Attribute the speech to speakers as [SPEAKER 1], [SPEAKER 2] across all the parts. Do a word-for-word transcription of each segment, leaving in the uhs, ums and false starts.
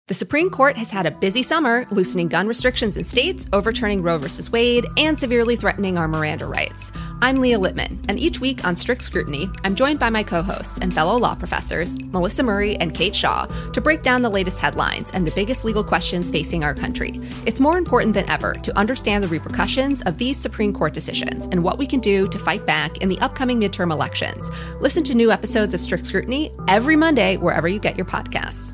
[SPEAKER 1] The Supreme Court has had a busy summer, loosening gun restrictions in states, overturning Roe v. Wade, and severely threatening our Miranda rights. I'm Leah Littman, and each week on Strict Scrutiny, I'm joined by my co-hosts and fellow law professors, Melissa Murray and Kate Shaw, to break down the latest headlines and the biggest legal questions facing our country. It's more important than ever to understand the repercussions of these Supreme Court decisions and what we can do to fight back in the upcoming midterm elections. Listen to new episodes of Strict Scrutiny every Monday wherever you get your podcasts.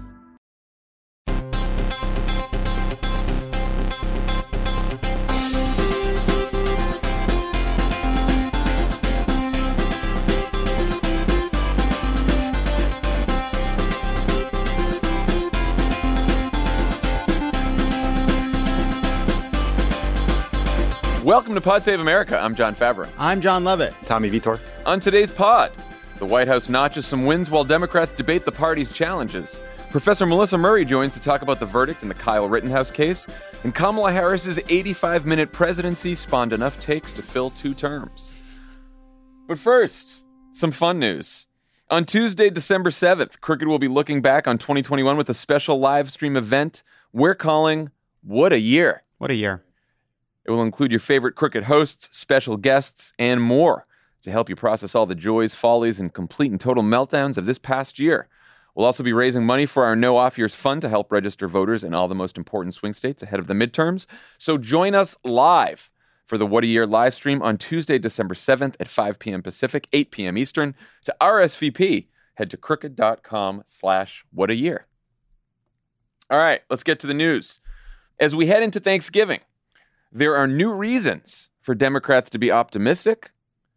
[SPEAKER 2] Welcome to Pod Save America. I'm John Favreau.
[SPEAKER 3] I'm John Levitt.
[SPEAKER 4] Tommy Vitor.
[SPEAKER 2] On today's pod, the White House notches some wins while Democrats debate the party's challenges. Professor Melissa Murray joins to talk about the verdict in the Kyle Rittenhouse case, and Kamala Harris's eighty-five minute presidency spawned enough takes to fill two terms. But first, some fun news. On Tuesday, December seventh, Crooked will be looking back on twenty twenty-one with a special live stream event we're calling What a Year.
[SPEAKER 3] What a year.
[SPEAKER 2] It will include your favorite Crooked hosts, special guests, and more to help you process all the joys, follies, and complete and total meltdowns of this past year. We'll also be raising money for our No Off Years Fund to help register voters in all the most important swing states ahead of the midterms. So join us live for the What a Year live stream on Tuesday, December seventh at five p.m. Pacific, eight p.m. Eastern. To R S V P, head to crooked.com slash what a year. All right, let's get to the news. As we head into Thanksgiving, there are new reasons for Democrats to be optimistic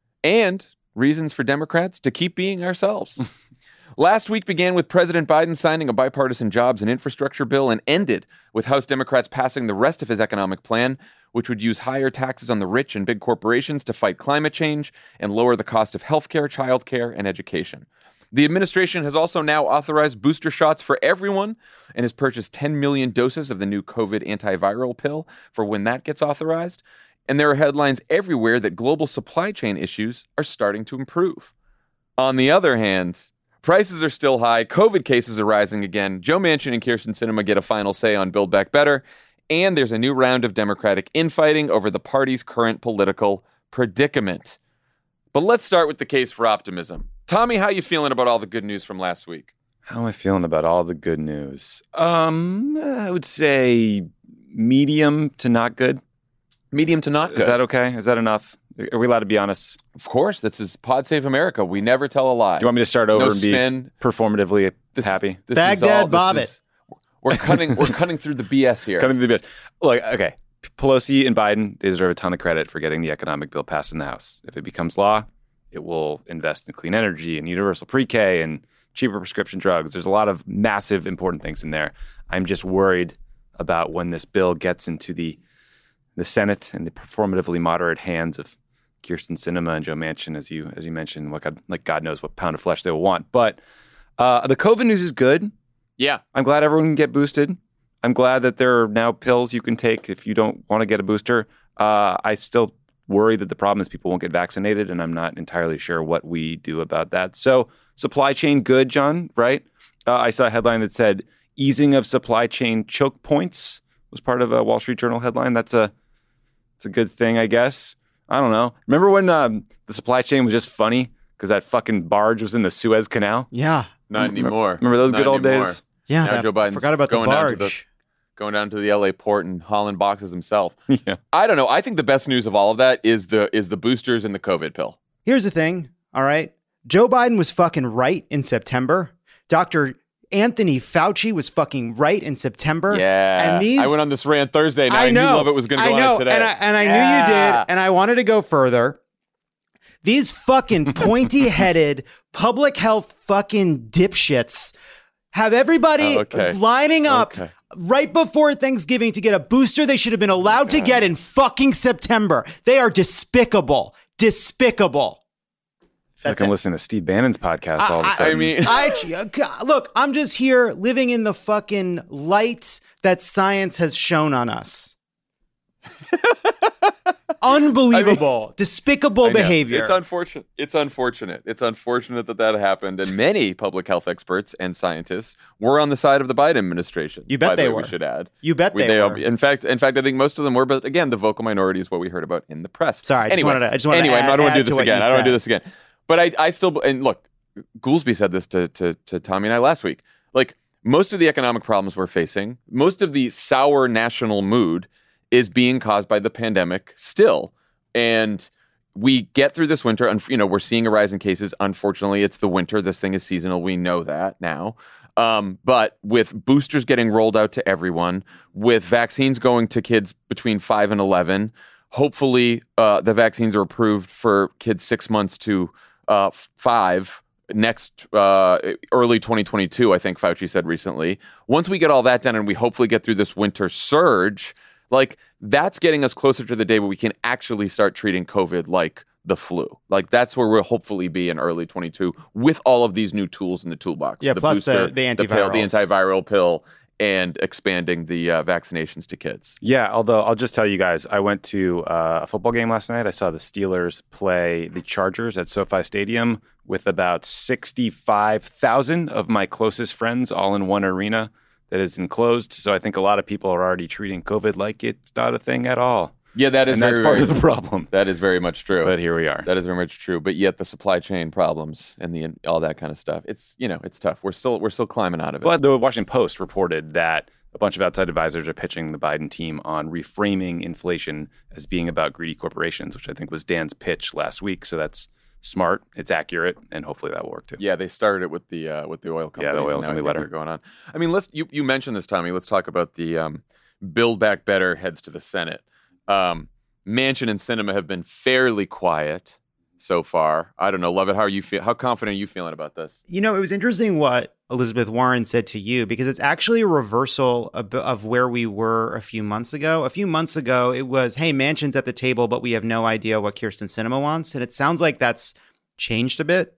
[SPEAKER 2] and reasons for Democrats to keep being ourselves. Last week began with President Biden signing a bipartisan jobs and infrastructure bill and ended with House Democrats passing the rest of his economic plan, which would use higher taxes on the rich and big corporations to fight climate change and lower the cost of healthcare, childcare, and education. The administration has also now authorized booster shots for everyone and has purchased ten million doses of the new COVID antiviral pill for when that gets authorized. And there are headlines everywhere that global supply chain issues are starting to improve. On the other hand, prices are still high, COVID cases are rising again, Joe Manchin and Kyrsten Sinema get a final say on Build Back Better, and there's a new round of Democratic infighting over the party's current political predicament. But let's start with the case for optimism. Tommy, how you feeling about all the good news from last week?
[SPEAKER 4] How am I feeling about all the good news? Um, I would say medium to not good.
[SPEAKER 2] Medium to not good.
[SPEAKER 4] Is that okay? Is that enough? Are we allowed to be honest?
[SPEAKER 2] Of course. This is Pod Save America. We never tell a lie.
[SPEAKER 4] Do you want me to start over
[SPEAKER 2] no
[SPEAKER 4] and
[SPEAKER 2] spin.
[SPEAKER 4] be performatively
[SPEAKER 2] this,
[SPEAKER 4] happy?
[SPEAKER 2] This
[SPEAKER 3] Baghdad
[SPEAKER 2] is
[SPEAKER 3] Bob
[SPEAKER 2] it. We're cutting, we're cutting through the B S here.
[SPEAKER 4] Cutting through the B S. Look, okay. Pelosi and Biden, they deserve a ton of credit for getting the economic bill passed in the House. If it becomes law, it will invest in clean energy and universal pre-K and cheaper prescription drugs. There's a lot of massive, important things in there. I'm just worried about when this bill gets into the the Senate and the performatively moderate hands of Kyrsten Sinema and Joe Manchin, as you as you mentioned. Like, like God knows what pound of flesh they will want. But uh, the COVID news is good.
[SPEAKER 2] Yeah.
[SPEAKER 4] I'm glad everyone can get boosted. I'm glad that there are now pills you can take if you don't want to get a booster. Uh, I still worry that the problem is people won't get vaccinated, and I'm not entirely sure what we do about that. So supply chain good, John, right? Uh, I saw a headline that said easing of supply chain choke points was part of a Wall Street Journal headline. That's a, it's a good thing, I guess. I don't know. Remember when um, the supply chain was just funny because that fucking barge was in the Suez Canal?
[SPEAKER 3] Yeah.
[SPEAKER 2] Not anymore.
[SPEAKER 4] Remember those
[SPEAKER 2] Not
[SPEAKER 4] good old
[SPEAKER 2] anymore.
[SPEAKER 4] days?
[SPEAKER 3] Yeah.
[SPEAKER 2] Now
[SPEAKER 3] that,
[SPEAKER 2] Joe Biden's
[SPEAKER 3] forgot about the
[SPEAKER 2] going down to
[SPEAKER 3] barge.
[SPEAKER 2] the, going down to the L A port and hauling boxes himself.
[SPEAKER 4] Yeah.
[SPEAKER 2] I don't know. I think the best news of all of that is the is the boosters and the COVID pill.
[SPEAKER 3] Here's the thing, all right? Joe Biden was fucking right in September. Doctor Anthony Fauci was fucking right in September.
[SPEAKER 2] Yeah.
[SPEAKER 3] And these,
[SPEAKER 2] I went on this rant Thursday and I,
[SPEAKER 3] I know,
[SPEAKER 2] knew Lovett was going to go
[SPEAKER 3] I know,
[SPEAKER 2] on it today.
[SPEAKER 3] And I, and I
[SPEAKER 2] yeah.
[SPEAKER 3] knew you did, and I wanted to go further. These fucking pointy-headed public health fucking dipshits have everybody
[SPEAKER 2] Oh, okay.
[SPEAKER 3] lining up
[SPEAKER 2] Okay.
[SPEAKER 3] right before Thanksgiving to get a booster they should have been allowed to get in fucking September. They are despicable. Despicable.
[SPEAKER 4] I feel like I'm listening to Steve Bannon's podcast all of a
[SPEAKER 3] I- I
[SPEAKER 4] sudden.
[SPEAKER 2] I mean,
[SPEAKER 3] I, look, I'm just here living in the fucking light that science has shown on us. Unbelievable, I mean, despicable behavior.
[SPEAKER 2] It's unfortunate. It's unfortunate. It's unfortunate that that happened. And many public health experts and scientists were on the side of the Biden administration.
[SPEAKER 3] You bet
[SPEAKER 2] by
[SPEAKER 3] they
[SPEAKER 2] the way,
[SPEAKER 3] were.
[SPEAKER 2] We should add.
[SPEAKER 3] You bet we, they, they were.
[SPEAKER 2] In fact, in fact, I think most of them were. But again, the vocal minority is what we heard about in the press.
[SPEAKER 3] Sorry, I just
[SPEAKER 2] anyway,
[SPEAKER 3] wanted to. I just wanted
[SPEAKER 2] anyway,
[SPEAKER 3] to add,
[SPEAKER 2] no, I don't want to do
[SPEAKER 3] to
[SPEAKER 2] this again. I don't want to do
[SPEAKER 3] said.
[SPEAKER 2] this again. But I, I still and look. Goolsby said this to, to to Tommy and I last week. Like most of the economic problems we're facing, most of the sour national mood is being caused by the pandemic still. And we get through this winter, and you know we're seeing a rise in cases. Unfortunately, it's the winter. This thing is seasonal. We know that now. Um, but with boosters getting rolled out to everyone, with vaccines going to kids between five and eleven, hopefully uh, the vaccines are approved for kids six months to uh, five. Next uh, early twenty twenty-two, I think Fauci said recently. Once we get all that done and we hopefully get through this winter surge, like that's getting us closer to the day where we can actually start treating COVID like the flu. Like that's where we'll hopefully be in early twenty-two with all of these new tools in the toolbox.
[SPEAKER 3] Yeah,
[SPEAKER 2] the
[SPEAKER 3] plus
[SPEAKER 2] booster,
[SPEAKER 3] the, the antivirals.
[SPEAKER 2] The, pill, the antiviral pill and expanding the uh, vaccinations to kids.
[SPEAKER 4] Yeah, although I'll just tell you guys, I went to uh, a football game last night. I saw the Steelers play the Chargers at SoFi Stadium with about sixty-five thousand of my closest friends all in one arena that is enclosed. So I think a lot of people are already treating COVID like it's not a thing at all.
[SPEAKER 2] Yeah, that is
[SPEAKER 4] and
[SPEAKER 2] very,
[SPEAKER 4] that's part
[SPEAKER 2] very,
[SPEAKER 4] of the problem.
[SPEAKER 2] That is very much true.
[SPEAKER 4] But here we are.
[SPEAKER 2] That is very much true. But yet the supply chain problems and the all that kind of stuff. It's you know it's tough. We're still we're still climbing out of it.
[SPEAKER 4] But the Washington Post reported that a bunch of outside advisors are pitching the Biden team on reframing inflation as being about greedy corporations, which I think was Dan's pitch last week. So that's smart. It's accurate, and hopefully that will work too.
[SPEAKER 2] Yeah, they started it with the uh, with the oil companies.
[SPEAKER 4] Yeah, the oil company letter
[SPEAKER 2] going on. I mean, let's you you mentioned this, Tommy. Let's talk about the um, Build Back Better heads to the Senate. Um, Manchin and Sinema have been fairly quiet so far. I don't know, Lovett. How are you feel? How confident are you feeling about this?
[SPEAKER 3] You know, it was interesting what Elizabeth Warren said to you, because it's actually a reversal of, of where we were a few months ago. A few months ago, it was, hey, Manchin's at the table, but we have no idea what Kyrsten Sinema wants. And it sounds like that's changed a bit.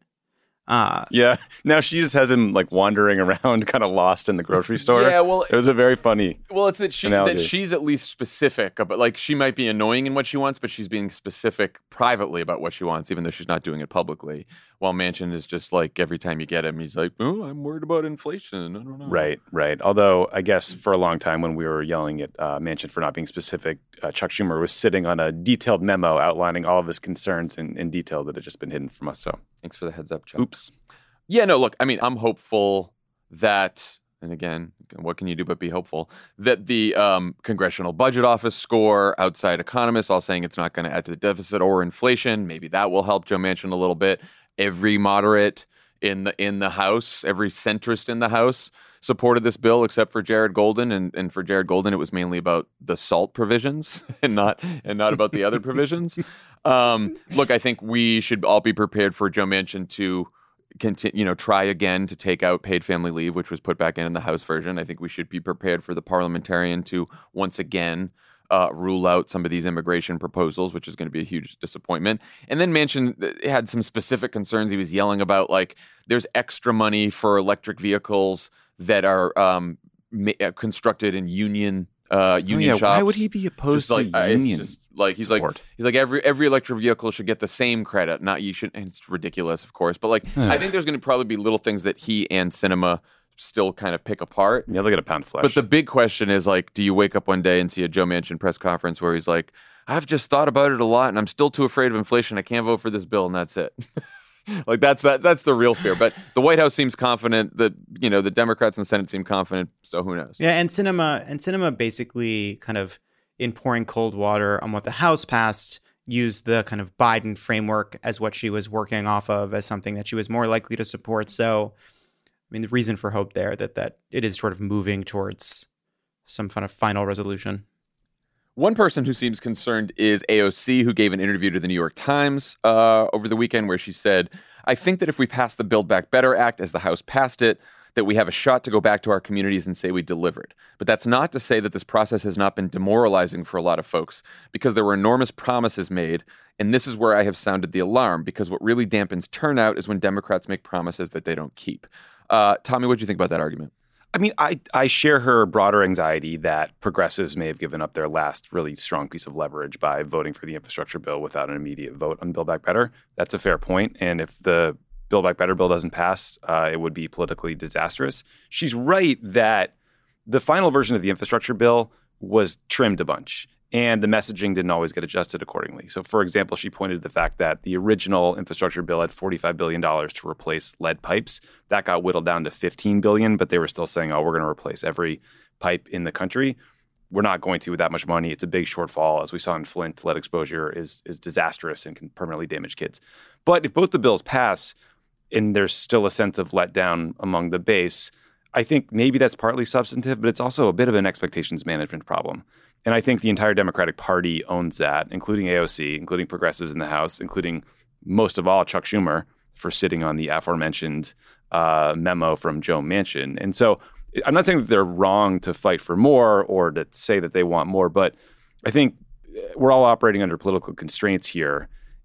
[SPEAKER 3] Uh,
[SPEAKER 4] yeah. Now she just has him like wandering around, kind of lost in the grocery store.
[SPEAKER 2] Yeah, well,
[SPEAKER 4] it was a very funny.
[SPEAKER 2] Well, it's that she
[SPEAKER 4] analogy.
[SPEAKER 2] that she's at least specific about, like, she might be annoying in what she wants, but she's being specific privately about what she wants, even though she's not doing it publicly. While Manchin is just like every time you get him, he's like, "Oh, I'm worried about inflation." I don't know.
[SPEAKER 4] Right, right. Although I guess for a long time when we were yelling at uh, Manchin for not being specific, uh, Chuck Schumer was sitting on a detailed memo outlining all of his concerns in, in detail that had just been hidden from us. So
[SPEAKER 2] thanks for the heads up, Chuck.
[SPEAKER 4] Oops.
[SPEAKER 2] Yeah, no, look, I mean, I'm hopeful that, and again, what can you do but be hopeful, that the um, Congressional Budget Office score, outside economists all saying it's not going to add to the deficit or inflation, maybe that will help Joe Manchin a little bit. Every moderate in the in the House, every centrist in the House supported this bill except for Jared Golden, and, and for Jared Golden, it was mainly about the SALT provisions and not and not about the other provisions. Um, look, I think we should all be prepared for Joe Manchin to continue, you know, try again to take out paid family leave, which was put back in in the House version. I think we should be prepared for the parliamentarian to once again uh, rule out some of these immigration proposals, which is going to be a huge disappointment. And then Manchin had some specific concerns. He was yelling about, like, there's extra money for electric vehicles that are um, ma- constructed in union uh, union
[SPEAKER 4] oh, yeah.
[SPEAKER 2] shops.
[SPEAKER 4] Why would he be opposed
[SPEAKER 2] just
[SPEAKER 4] to
[SPEAKER 2] like,
[SPEAKER 4] union?
[SPEAKER 2] It's just, like he's
[SPEAKER 4] support.
[SPEAKER 2] like he's like every every electric vehicle should get the same credit. Not you should. And it's ridiculous, of course. But like I think there's going to probably be little things that he and Sinema still kind of pick apart.
[SPEAKER 4] Yeah, look at a pound of flesh.
[SPEAKER 2] But the big question is, like, do you wake up one day and see a Joe Manchin press conference where he's like, I've just thought about it a lot and I'm still too afraid of inflation. I can't vote for this bill, and that's it. Like that's that that's the real fear. But the White House seems confident that, you know, the Democrats in the Senate seem confident. So who knows?
[SPEAKER 3] Yeah, and Sinema and Sinema basically kind of, in pouring cold water on what the House passed, used the kind of Biden framework as what she was working off of as something that she was more likely to support. So, I mean, the reason for hope there that that it is sort of moving towards some kind of final resolution.
[SPEAKER 2] One person who seems concerned is A O C, who gave an interview to the New York Times uh, over the weekend where she said, I think that if we pass the Build Back Better Act as the House passed it, that we have a shot to go back to our communities and say we delivered. But that's not to say that this process has not been demoralizing for a lot of folks, because there were enormous promises made. And this is where I have sounded the alarm, because what really dampens turnout is when Democrats make promises that they don't keep. Uh, Tommy, what do you think about that argument?
[SPEAKER 4] I mean, I, I share her broader anxiety that progressives may have given up their last really strong piece of leverage by voting for the infrastructure bill without an immediate vote on Build Back Better. That's a fair point. And if the Build Back Better bill doesn't pass, uh, it would be politically disastrous. She's right that the final version of the infrastructure bill was trimmed a bunch, and the messaging didn't always get adjusted accordingly. So, for example, she pointed to the fact that the original infrastructure bill had forty-five billion dollars to replace lead pipes. That got whittled down to fifteen billion dollars, but they were still saying, oh, we're going to replace every pipe in the country. We're not going to with that much money. It's a big shortfall. As we saw in Flint, lead exposure is, is disastrous and can permanently damage kids. But if both the bills pass and there's still a sense of letdown among the base, I think maybe that's partly substantive, but it's also a bit of an expectations management problem. And I think the entire Democratic Party owns that, including A O C, including progressives in the House, including most of all Chuck Schumer for sitting on the aforementioned uh, memo from Joe Manchin. And so I'm not saying that they're wrong to fight for more or to say that they want more, but I think we're all operating under political constraints here.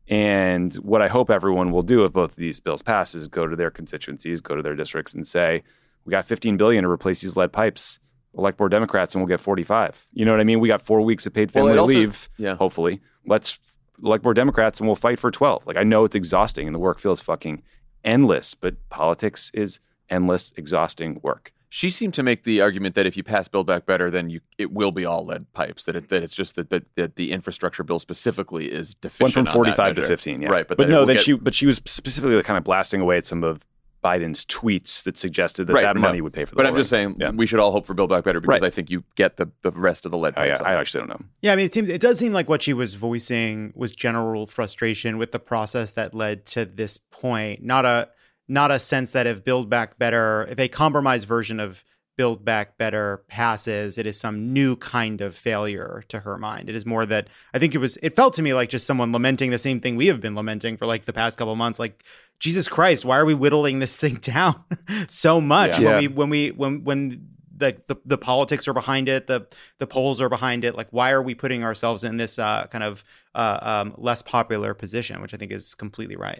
[SPEAKER 4] And what I hope everyone will do if both of these bills pass is go to their constituencies, go to their districts and say, we got fifteen billion dollars to replace these lead pipes. Elect more Democrats and we'll get forty-five. You know what I mean? We got four weeks of paid family
[SPEAKER 2] well, also,
[SPEAKER 4] leave,
[SPEAKER 2] yeah.
[SPEAKER 4] hopefully. Let's elect more Democrats and we'll fight for twelve. Like, I know it's exhausting and the work feels fucking endless, but politics is endless, exhausting work.
[SPEAKER 2] She seemed to make the argument that if you pass Build Back Better, then you it will be all lead pipes. That it, that it's just that, that, that the infrastructure bill specifically is deficient.
[SPEAKER 4] Went from forty-five
[SPEAKER 2] to
[SPEAKER 4] fifteen, yeah.
[SPEAKER 2] Right, but,
[SPEAKER 4] but no,
[SPEAKER 2] that
[SPEAKER 4] then
[SPEAKER 2] get...
[SPEAKER 4] she but she was specifically kind of blasting away at some of Biden's tweets that suggested that
[SPEAKER 2] right,
[SPEAKER 4] that
[SPEAKER 2] no.
[SPEAKER 4] money would pay for the
[SPEAKER 2] But
[SPEAKER 4] whole
[SPEAKER 2] I'm just saying
[SPEAKER 4] yeah.
[SPEAKER 2] we should all hope for Build Back Better because
[SPEAKER 4] right.
[SPEAKER 2] I think you get the, the rest of the lead
[SPEAKER 4] oh,
[SPEAKER 2] pipes.
[SPEAKER 4] yeah, I actually don't know.
[SPEAKER 3] Yeah, I mean, it seems it does seem like what she was voicing was general frustration with the process that led to this point. Not a not a sense that if Build Back Better, if a compromised version of Build Back Better passes, it is some new kind of failure to her mind. It is more that I think it was, it felt to me like just someone lamenting the same thing we have been lamenting for like the past couple of months. Like, Jesus Christ, why are we whittling this thing down so much
[SPEAKER 4] Yeah.
[SPEAKER 3] when we, when we, when, when the, the, the politics are behind it, the, the polls are behind it. Like, why are we putting ourselves in this uh, kind of uh, um, less popular position, which I think is completely right.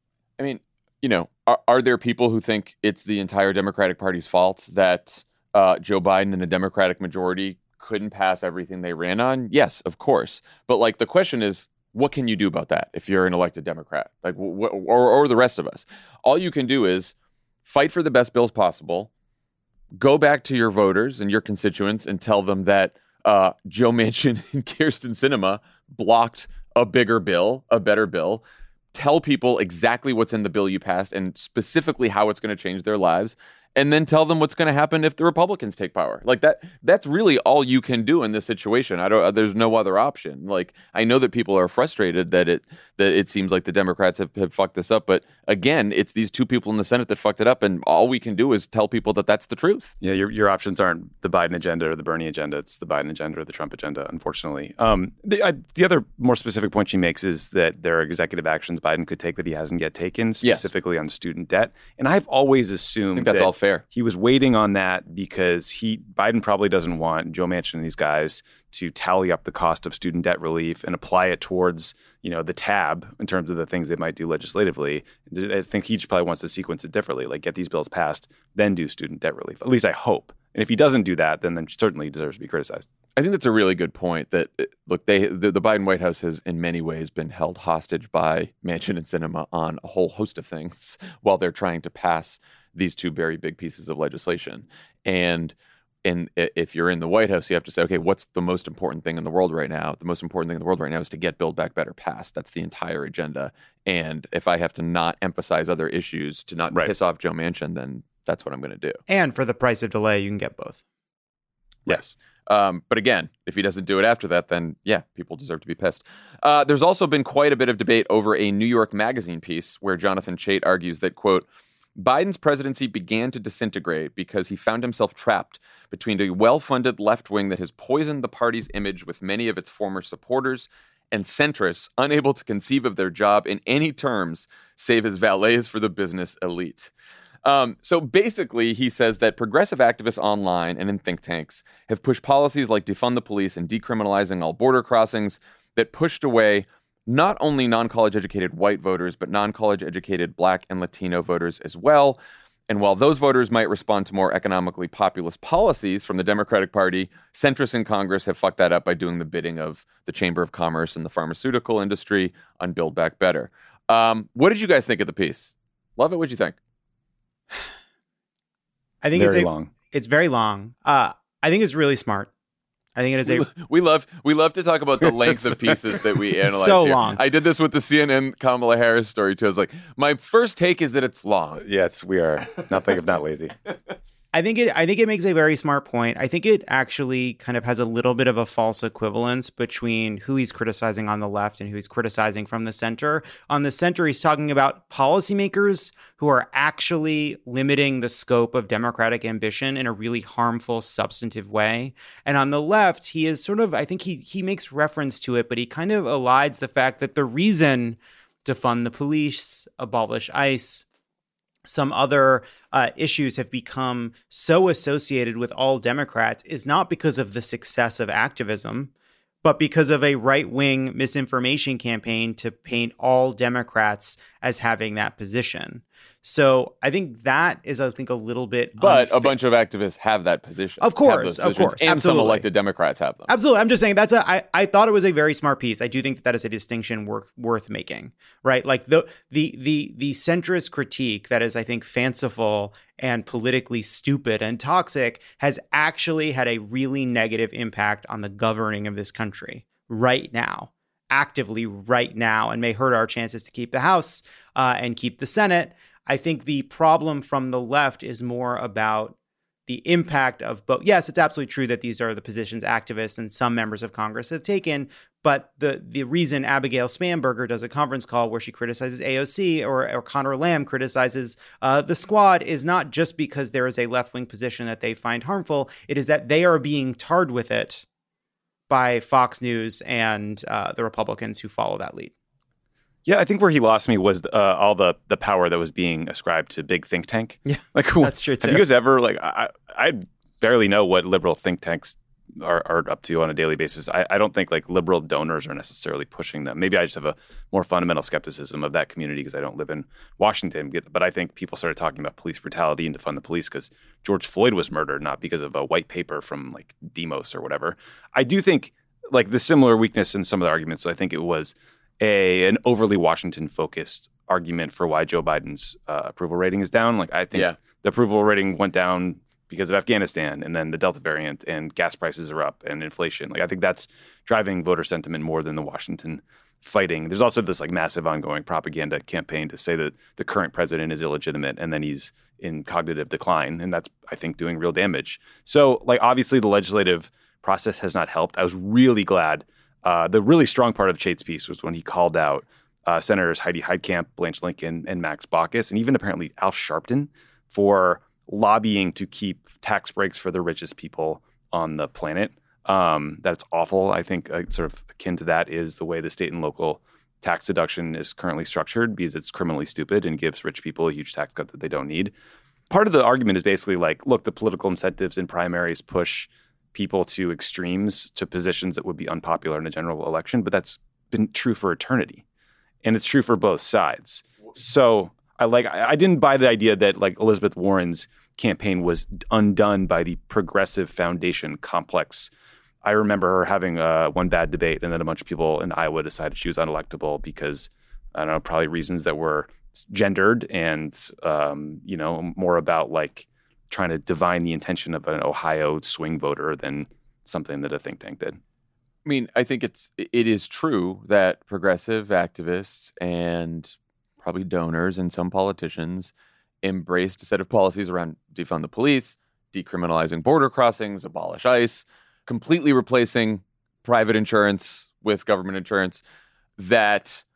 [SPEAKER 2] I mean, you know, are, are there people who think it's the entire Democratic Party's fault that uh, Joe Biden and the Democratic majority couldn't pass everything they ran on? Yes, of course. But like the question is, what can you do about that if you're an elected Democrat, like wh- or, or the rest of us? All you can do is fight for the best bills possible. Go back to your voters and your constituents and tell them that uh, Joe Manchin and Kyrsten Sinema blocked a bigger bill, a better bill. Tell people exactly what's in the bill you passed and specifically how it's going to change their lives. And then tell them what's going to happen if the Republicans take power. Like that, that's really all you can do in this situation. I don't, there's no other option. Like, I know that people are frustrated that it, that it seems like the Democrats have, have fucked this up. But again, it's these two people in the Senate that fucked it up. And all we can do is tell people that that's the truth.
[SPEAKER 4] Yeah, your your options aren't the Biden agenda or the Bernie agenda. It's the Biden agenda or the Trump agenda, unfortunately. Um, the, I, the other more specific point she makes is that there are executive actions Biden could take that he hasn't yet taken, specifically yes. on student debt. And I've always assumed
[SPEAKER 2] I think that's
[SPEAKER 4] that
[SPEAKER 2] all fair.
[SPEAKER 4] He was waiting on that because he Biden probably doesn't want Joe Manchin and these guys to tally up the cost of student debt relief and apply it towards, you know, the tab in terms of the things they might do legislatively. I think he just probably wants to sequence it differently, like get these bills passed, then do student debt relief. At least I hope. And if he doesn't do that, then then certainly deserves to be criticized.
[SPEAKER 2] I think that's a really good point. That look, they the, the Biden White House has in many ways been held hostage by Manchin and Sinema on a whole host of things while they're trying to pass these two very big pieces of legislation. And and if you're in the White House, you have to say, okay, what's the most important thing in the world right now? The most important thing in the world right now is to get Build Back Better passed. That's the entire agenda. And if I have to not emphasize other issues to not right. piss off Joe Manchin, then that's what I'm going to do.
[SPEAKER 3] And for the price of delay, you can get both.
[SPEAKER 2] Yes. Um, but again, if he doesn't do it after that, then yeah, people deserve to be pissed. Uh, there's also been quite a bit of debate over a New York Magazine piece where Jonathan Chait argues that, quote, Biden's presidency began to disintegrate because he found himself trapped between a well-funded left wing that has poisoned the party's image with many of its former supporters and centrists unable to conceive of their job in any terms save as valets for the business elite. Um, so basically, he says that progressive activists online and in think tanks have pushed policies like defund the police and decriminalizing all border crossings that pushed away not only non-college educated white voters, but non-college educated Black and Latino voters as well. And while those voters might respond to more economically populist policies from the Democratic Party, centrists in Congress have fucked that up by doing the bidding of the Chamber of Commerce and the pharmaceutical industry on Build Back Better. Um, what did you guys think of the piece? Love it. What'd you think?
[SPEAKER 3] I think
[SPEAKER 4] Very
[SPEAKER 3] it's a,
[SPEAKER 4] long.
[SPEAKER 3] It's very long. Uh, I think it's really smart. I think it is a.
[SPEAKER 2] We, we love we love to talk about the length of pieces that we analyze.
[SPEAKER 3] So
[SPEAKER 2] here.
[SPEAKER 3] long.
[SPEAKER 2] I did this with the C N N Kamala Harris story too. I was like, my first take is that it's long.
[SPEAKER 4] Yes, we are nothing if not lazy.
[SPEAKER 3] I think it. I think it makes a very smart point. I think it actually kind of has a little bit of a false equivalence between who he's criticizing on the left and who he's criticizing from the center. On the center, he's talking about policymakers who are actually limiting the scope of democratic ambition in a really harmful, substantive way. And on the left, he is sort of. I think he he makes reference to it, but he kind of elides the fact that the reason to fund the police, abolish ICE, some other uh, issues have become so associated with all Democrats is not because of the success of activism, but because of a right-wing misinformation campaign to paint all Democrats as having that position. So I think that is, I think, a little bit
[SPEAKER 2] But
[SPEAKER 3] unfair.
[SPEAKER 2] a bunch of activists have that position.
[SPEAKER 3] Of course,
[SPEAKER 2] have those
[SPEAKER 3] of course,
[SPEAKER 2] and
[SPEAKER 3] absolutely.
[SPEAKER 2] some elected Democrats have them.
[SPEAKER 3] Absolutely. I'm just saying that's a, I, I thought it was a very smart piece. I do think that that is a distinction worth, worth making, right? Like the, the, the, the centrist critique that is, I think, fanciful and politically stupid and toxic has actually had a really negative impact on the governing of this country right now, actively right now, and may hurt our chances to keep the House uh, and keep the Senate. I think the problem from the left is more about the impact of both. Yes, it's absolutely true that these are the positions activists and some members of Congress have taken. But the the reason Abigail Spanberger does a conference call where she criticizes A O C or, or Conor Lamb criticizes uh, the Squad is not just because there is a left-wing position that they find harmful. It is that they are being tarred with it by Fox News and uh, the Republicans who follow that lead.
[SPEAKER 4] Yeah, I think where he lost me was uh, all the the power that was being ascribed to big think tank.
[SPEAKER 3] Yeah,
[SPEAKER 4] like
[SPEAKER 3] that's true too.
[SPEAKER 4] Have you guys ever like I I barely know what liberal think tanks are, are up to on a daily basis. I, I don't think like liberal donors are necessarily pushing them. Maybe I just have a more fundamental skepticism of that community because I don't live in Washington. But I think people started talking about police brutality and defund the police because George Floyd was murdered, not because of a white paper from like Demos or whatever. I do think like the similar weakness in some of the arguments. So I think it was a an overly Washington focused argument for why Joe Biden's uh, approval rating is down. Like I think
[SPEAKER 2] Yeah.
[SPEAKER 4] the approval rating went down because of Afghanistan and then the Delta variant and gas prices are up and inflation. Like I think that's driving voter sentiment more than the Washington fighting. There's also this like massive ongoing propaganda campaign to say that the current president is illegitimate and then he's in cognitive decline. And that's, I think, doing real damage. So like obviously the legislative process has not helped. I was really glad. Uh, the really strong part of Chait's piece was when he called out uh, Senators Heidi Heitkamp, Blanche Lincoln, and Max Baucus, and even apparently Al Sharpton for lobbying to keep tax breaks for the richest people on the planet. Um, that's awful. I think uh, sort of akin to that is the way the state and local tax deduction is currently structured because it's criminally stupid and gives rich people a huge tax cut that they don't need. Part of the argument is basically like, look, the political incentives in primaries push people to extremes, to positions that would be unpopular in a general election, but that's been true for eternity. And it's true for both sides. So I like I, I didn't buy the idea that like Elizabeth Warren's campaign was undone by the Progressive Foundation complex. I remember her having uh, one bad debate and then a bunch of people in Iowa decided she was unelectable because, I don't know, probably reasons that were gendered and, um, you know, more about like trying to divine the intention of an Ohio swing voter than something that a think tank did.
[SPEAKER 2] I mean, I think it's it is true that progressive activists and probably donors and some politicians embraced a set of policies around defund the police, decriminalizing border crossings, abolish ICE, completely replacing private insurance with government insurance that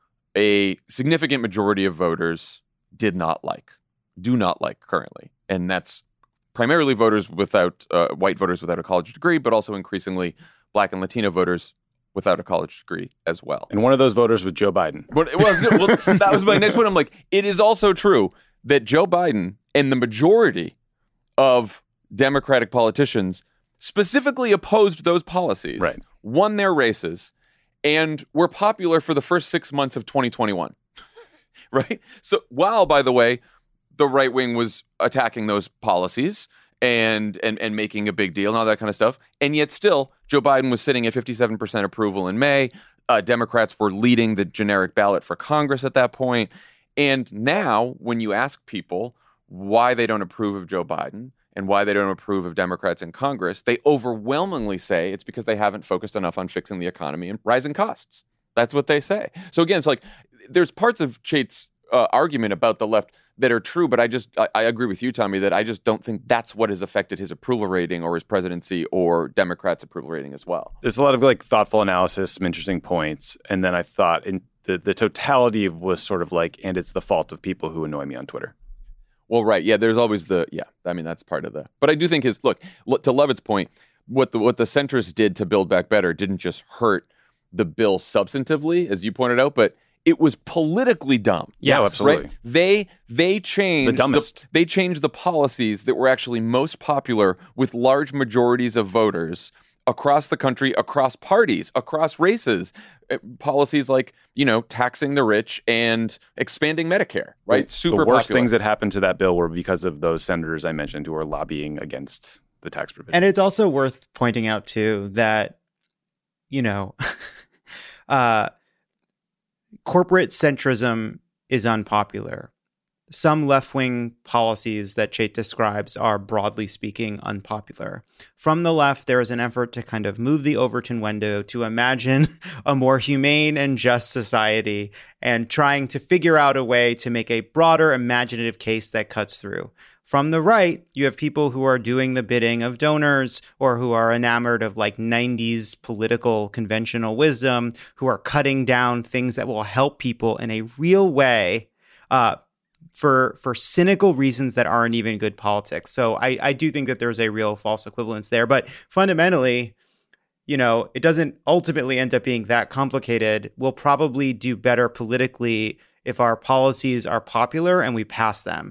[SPEAKER 2] a significant majority of voters did not like, do not like currently. And that's primarily voters without, uh, white voters without a college degree, but also increasingly Black and Latino voters without a college degree as well.
[SPEAKER 4] And one of those voters was Joe Biden.
[SPEAKER 2] But well, well, that was my next point. I'm like, it is also true that Joe Biden and the majority of Democratic politicians specifically opposed those policies,
[SPEAKER 4] right,
[SPEAKER 2] won their races, and were popular for the first six months of twenty twenty-one. Right? So while, by the way, the right wing was attacking those policies and and and making a big deal and all that kind of stuff. And yet still, Joe Biden was sitting at fifty-seven percent approval in May. Uh, Democrats were leading the generic ballot for Congress at that point. And now, when you ask people why they don't approve of Joe Biden and why they don't approve of Democrats in Congress, they overwhelmingly say it's because they haven't focused enough on fixing the economy and rising costs. That's what they say. So again, it's like there's parts of Chait's uh, argument about the left that are true, but I just I, I agree with you, Tommy, that I just don't think that's what has affected his approval rating or his presidency or Democrats' approval rating as well.
[SPEAKER 4] There's a lot of like thoughtful analysis, some interesting points, and then I thought in the the totality was sort of like, and it's the fault of people who annoy me on Twitter.
[SPEAKER 2] Well, right, yeah. There's always the yeah. I mean, that's part of the. But I do think his look to Levitt's point, what the what the centrists did to Build Back Better didn't just hurt the bill substantively, as you pointed out, but it was politically dumb.
[SPEAKER 4] Yeah,
[SPEAKER 3] Yes.
[SPEAKER 4] absolutely.
[SPEAKER 2] Right? They they changed
[SPEAKER 4] The dumbest.
[SPEAKER 2] they changed the policies that were actually most popular with large majorities of voters across the country, across parties, across races. Uh, policies like, you know, taxing the rich and expanding Medicare, right?
[SPEAKER 4] The,
[SPEAKER 2] Super
[SPEAKER 4] the worst
[SPEAKER 2] popular.
[SPEAKER 4] things that happened to that bill were because of those senators I mentioned who were lobbying against the tax provision.
[SPEAKER 3] And it's also worth pointing out, too, that, you know, uh, corporate centrism is unpopular. Some left-wing policies that Chait describes are, broadly speaking, unpopular. From the left, there is an effort to kind of move the Overton window to imagine a more humane and just society and trying to figure out a way to make a broader imaginative case that cuts through. From the right, you have people who are doing the bidding of donors or who are enamored of like nineties political conventional wisdom, who are cutting down things that will help people in a real way, uh, for for cynical reasons that aren't even good politics. So I, I do think that there's a real false equivalence there. But fundamentally, you know, it doesn't ultimately end up being that complicated. We'll probably do better politically if our policies are popular and we pass them.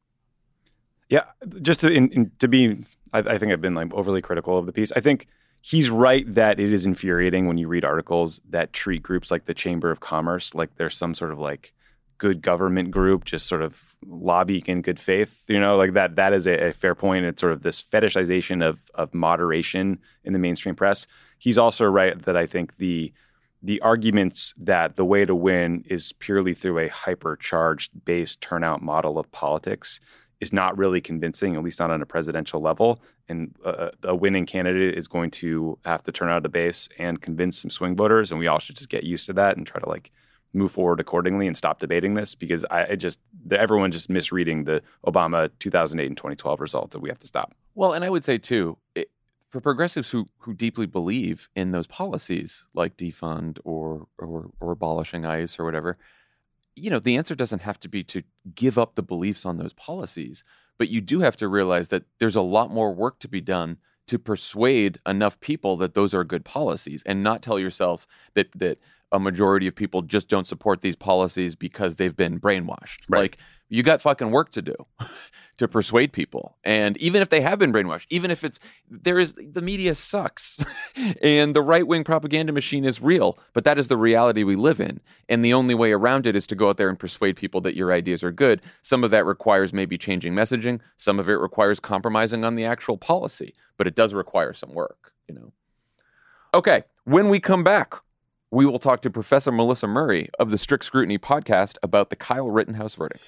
[SPEAKER 4] Yeah, just to in, in, to be, I, I think I've been like overly critical of the piece. I think he's right that it is infuriating when you read articles that treat groups like the Chamber of Commerce like there's some sort of like good government group, just sort of lobbying in good faith. You know, like that. That is a, a fair point. It's sort of this fetishization of of moderation in the mainstream press. He's also right that I think the the arguments that the way to win is purely through a hypercharged base turnout model of politics is not really convincing, at least not on a presidential level. And uh, a winning candidate is going to have to turn out a base and convince some swing voters. And we all should just get used to that and try to like move forward accordingly and stop debating this, because I, I just, everyone just misreading the Obama two thousand eight and twenty twelve results that we have to stop.
[SPEAKER 2] Well, and I would say, too, it, for progressives who who deeply believe in those policies, like defund or, or or abolishing ICE or whatever, you know, the answer doesn't have to be to give up the beliefs on those policies, but you do have to realize that there's a lot more work to be done to persuade enough people that those are good policies, and not tell yourself that that a majority of people just don't support these policies because they've been brainwashed.
[SPEAKER 4] Right.
[SPEAKER 2] Like, you got fucking work to do to persuade people. And even if they have been brainwashed, even if it's, there is, the media sucks and the right-wing propaganda machine is real, but that is the reality we live in. And the only way around it is to go out there and persuade people that your ideas are good. Some of that requires maybe changing messaging. Some of it requires compromising on the actual policy, but it does require some work, you know? Okay, when we come back, we will talk to Professor Melissa Murray of the Strict Scrutiny podcast about the Kyle Rittenhouse verdict.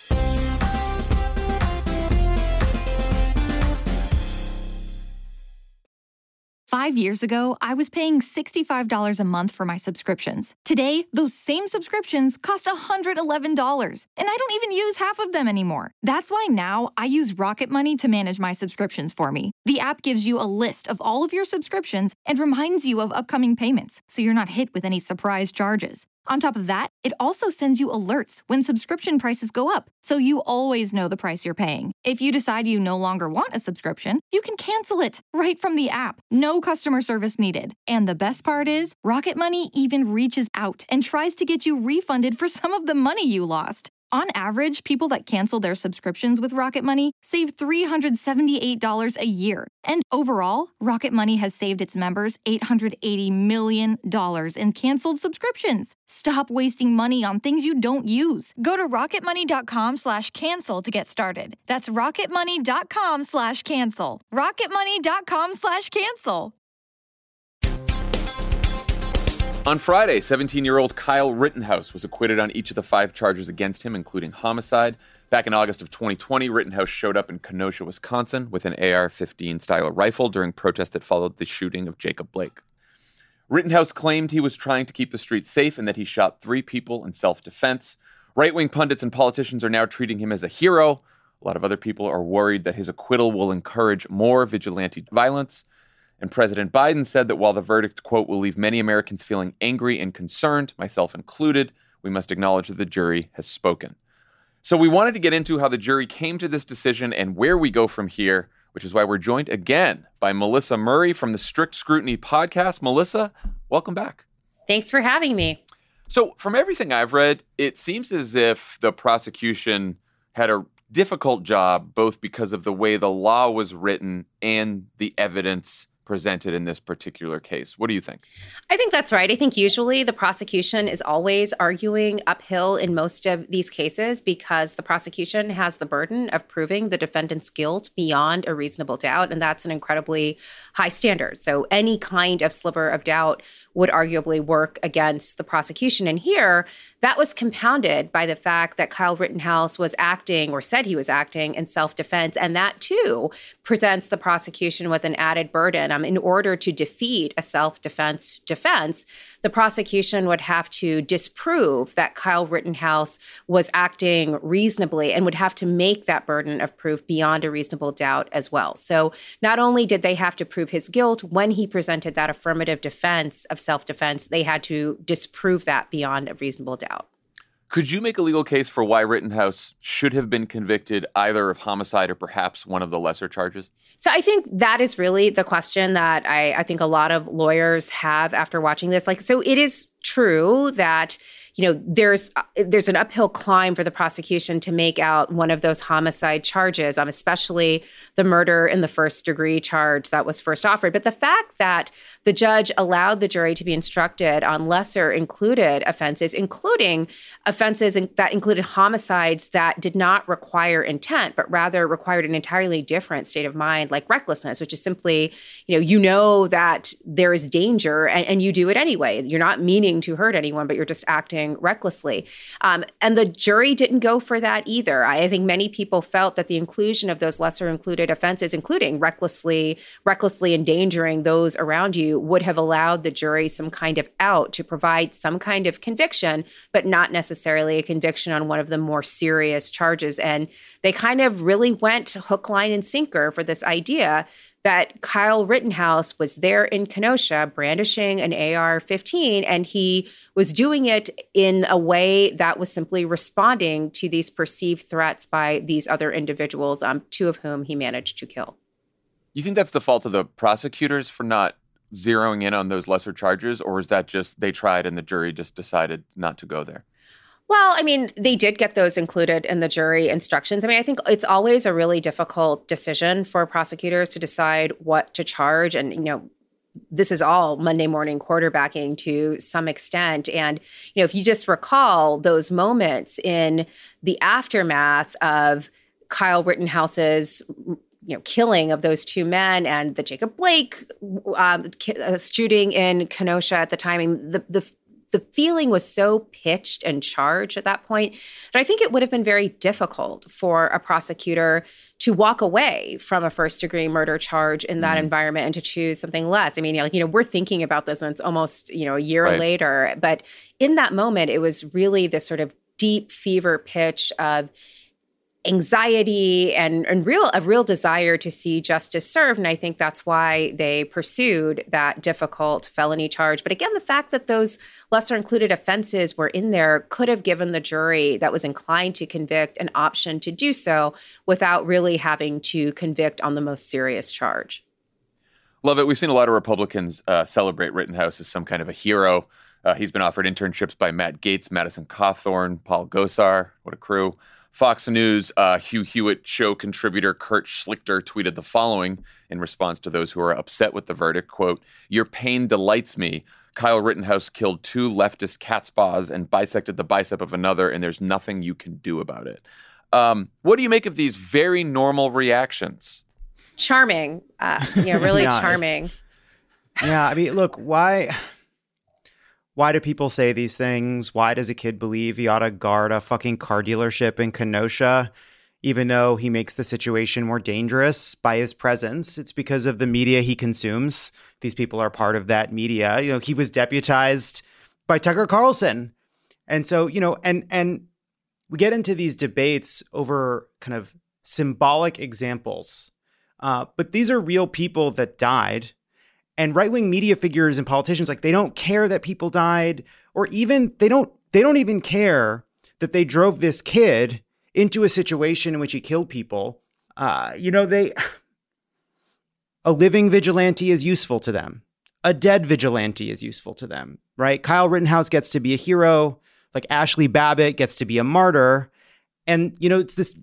[SPEAKER 5] Five years ago, I was paying sixty-five dollars a month for my subscriptions. Today, those same subscriptions cost one hundred eleven dollars, and I don't even use half of them anymore. That's why now I use Rocket Money to manage my subscriptions for me. The app gives you a list of all of your subscriptions and reminds you of upcoming payments, so you're not hit with any surprise charges. On top of that, it also sends you alerts when subscription prices go up, so you always know the price you're paying. If you decide you no longer want a subscription, you can cancel it right from the app. No customer service needed. And the best part is, Rocket Money even reaches out and tries to get you refunded for some of the money you lost. On average, people that cancel their subscriptions with Rocket Money save three hundred seventy-eight dollars a year. And overall, Rocket Money has saved its members eight hundred eighty million dollars in canceled subscriptions. Stop wasting money on things you don't use. Go to rocketmoney.com slash cancel to get started. That's rocketmoney.com slash cancel. rocketmoney.com slash cancel.
[SPEAKER 2] On Friday, seventeen-year-old Kyle Rittenhouse was acquitted on each of the five charges against him, including homicide. Back in August of twenty twenty, Rittenhouse showed up in Kenosha, Wisconsin, with an A R fifteen style rifle during protests that followed the shooting of Jacob Blake. Rittenhouse claimed he was trying to keep the streets safe and that he shot three people in self-defense. Right-wing pundits and politicians are now treating him as a hero. A lot of other people are worried that his acquittal will encourage more vigilante violence. And President Biden said that while the verdict, quote, will leave many Americans feeling angry and concerned, myself included, we must acknowledge that the jury has spoken. So we wanted to get into how the jury came to this decision and where we go from here, which is why we're joined again by Melissa Murray from the Strict Scrutiny podcast. Melissa, welcome back.
[SPEAKER 6] Thanks for having me.
[SPEAKER 2] So from everything I've read, it seems as if the prosecution had a difficult job, both because of the way the law was written and the evidence presented in this particular case. What do you think?
[SPEAKER 6] I think that's right. I think usually the prosecution is always arguing uphill in most of these cases because the prosecution has the burden of proving the defendant's guilt beyond a reasonable doubt, and that's an incredibly high standard. So any kind of sliver of doubt would arguably work against the prosecution. And here, that was compounded by the fact that Kyle Rittenhouse was acting or said he was acting in self-defense. And that, too, presents the prosecution with an added burden. Um, in order to defeat a self-defense defense, the prosecution would have to disprove that Kyle Rittenhouse was acting reasonably and would have to make that burden of proof beyond a reasonable doubt as well. So not only did they have to prove his guilt when he presented that affirmative defense of self-defense, they had to disprove that beyond a reasonable doubt.
[SPEAKER 2] Could you make a legal case for why Rittenhouse should have been convicted either of homicide or perhaps one of the lesser charges?
[SPEAKER 6] So I think that is really the question that I, I think a lot of lawyers have after watching this. Like, so it is true that, you know, there's there's an uphill climb for the prosecution to make out one of those homicide charges, um, especially the murder in the first degree charge that was first offered. But the fact that the judge allowed the jury to be instructed on lesser included offenses, including offenses in, that included homicides that did not require intent, but rather required an entirely different state of mind, like recklessness, which is simply, you know, you know that there is danger and, and you do it anyway. You're not meaning to hurt anyone, but you're just acting recklessly. Um, and the jury didn't go for that either. I, I think many people felt that the inclusion of those lesser included offenses, including recklessly, recklessly endangering those around you, would have allowed the jury some kind of out to provide some kind of conviction, but not necessarily a conviction on one of the more serious charges. And they kind of really went hook, line, and sinker for this idea that Kyle Rittenhouse was there in Kenosha brandishing an A R fifteen, and he was doing it in a way that was simply responding to these perceived threats by these other individuals, um, two of whom he managed to kill.
[SPEAKER 2] You think that's the fault of the prosecutors for not zeroing in on those lesser charges, or is that just they tried and the jury just decided not to go there?
[SPEAKER 6] Well, I mean, they did get those included in the jury instructions. I mean, I think it's always a really difficult decision for prosecutors to decide what to charge. And, you know, this is all Monday morning quarterbacking to some extent. And, you know, if you just recall those moments in the aftermath of Kyle Rittenhouse's you know, killing of those two men and the Jacob Blake um, shooting in Kenosha at the time, I mean, the, the the feeling was so pitched and charged at that point that I think it would have been very difficult for a prosecutor to walk away from a first degree murder charge in that mm. environment and to choose something less. I mean, you know, you know, we're thinking about this and it's almost, you know, a year right. later. But in that moment, it was really this sort of deep fever pitch of anxiety and, and real a real desire to see justice served. And I think that's why they pursued that difficult felony charge. But again, the fact that those lesser included offenses were in there could have given the jury that was inclined to convict an option to do so without really having to convict on the most serious charge.
[SPEAKER 2] Love it. We've seen a lot of Republicans uh, celebrate Rittenhouse as some kind of a hero. Uh, he's been offered internships by Matt Gaetz, Madison Cawthorn, Paul Gosar. What a crew. Fox News uh, Hugh Hewitt show contributor Kurt Schlichter tweeted the following in response to those who are upset with the verdict, quote, "Your pain delights me. Kyle Rittenhouse killed two leftist catspaws and bisected the bicep of another, and there's nothing you can do about it." Um, what do you make of these very normal reactions?
[SPEAKER 6] Charming. Uh, yeah, really
[SPEAKER 3] Yeah,
[SPEAKER 6] charming.
[SPEAKER 3] Yeah, I mean, look, why why do people say these things? Why does a kid believe he ought to guard a fucking car dealership in Kenosha, even though he makes the situation more dangerous by his presence? It's because of the media he consumes. These people are part of that media. You know, he was deputized by Tucker Carlson. And so, you know, and and we get into these debates over kind of symbolic examples. Uh, but these are real people that died. And right-wing media figures and politicians, like, they don't care that people died, or even they don't they don't even care that they drove this kid into a situation in which he killed people. Uh, you know, they a living vigilante is useful to them. A dead vigilante is useful to them, right? Kyle Rittenhouse gets to be a hero, like Ashley Babbitt gets to be a martyr. And, you know, it's this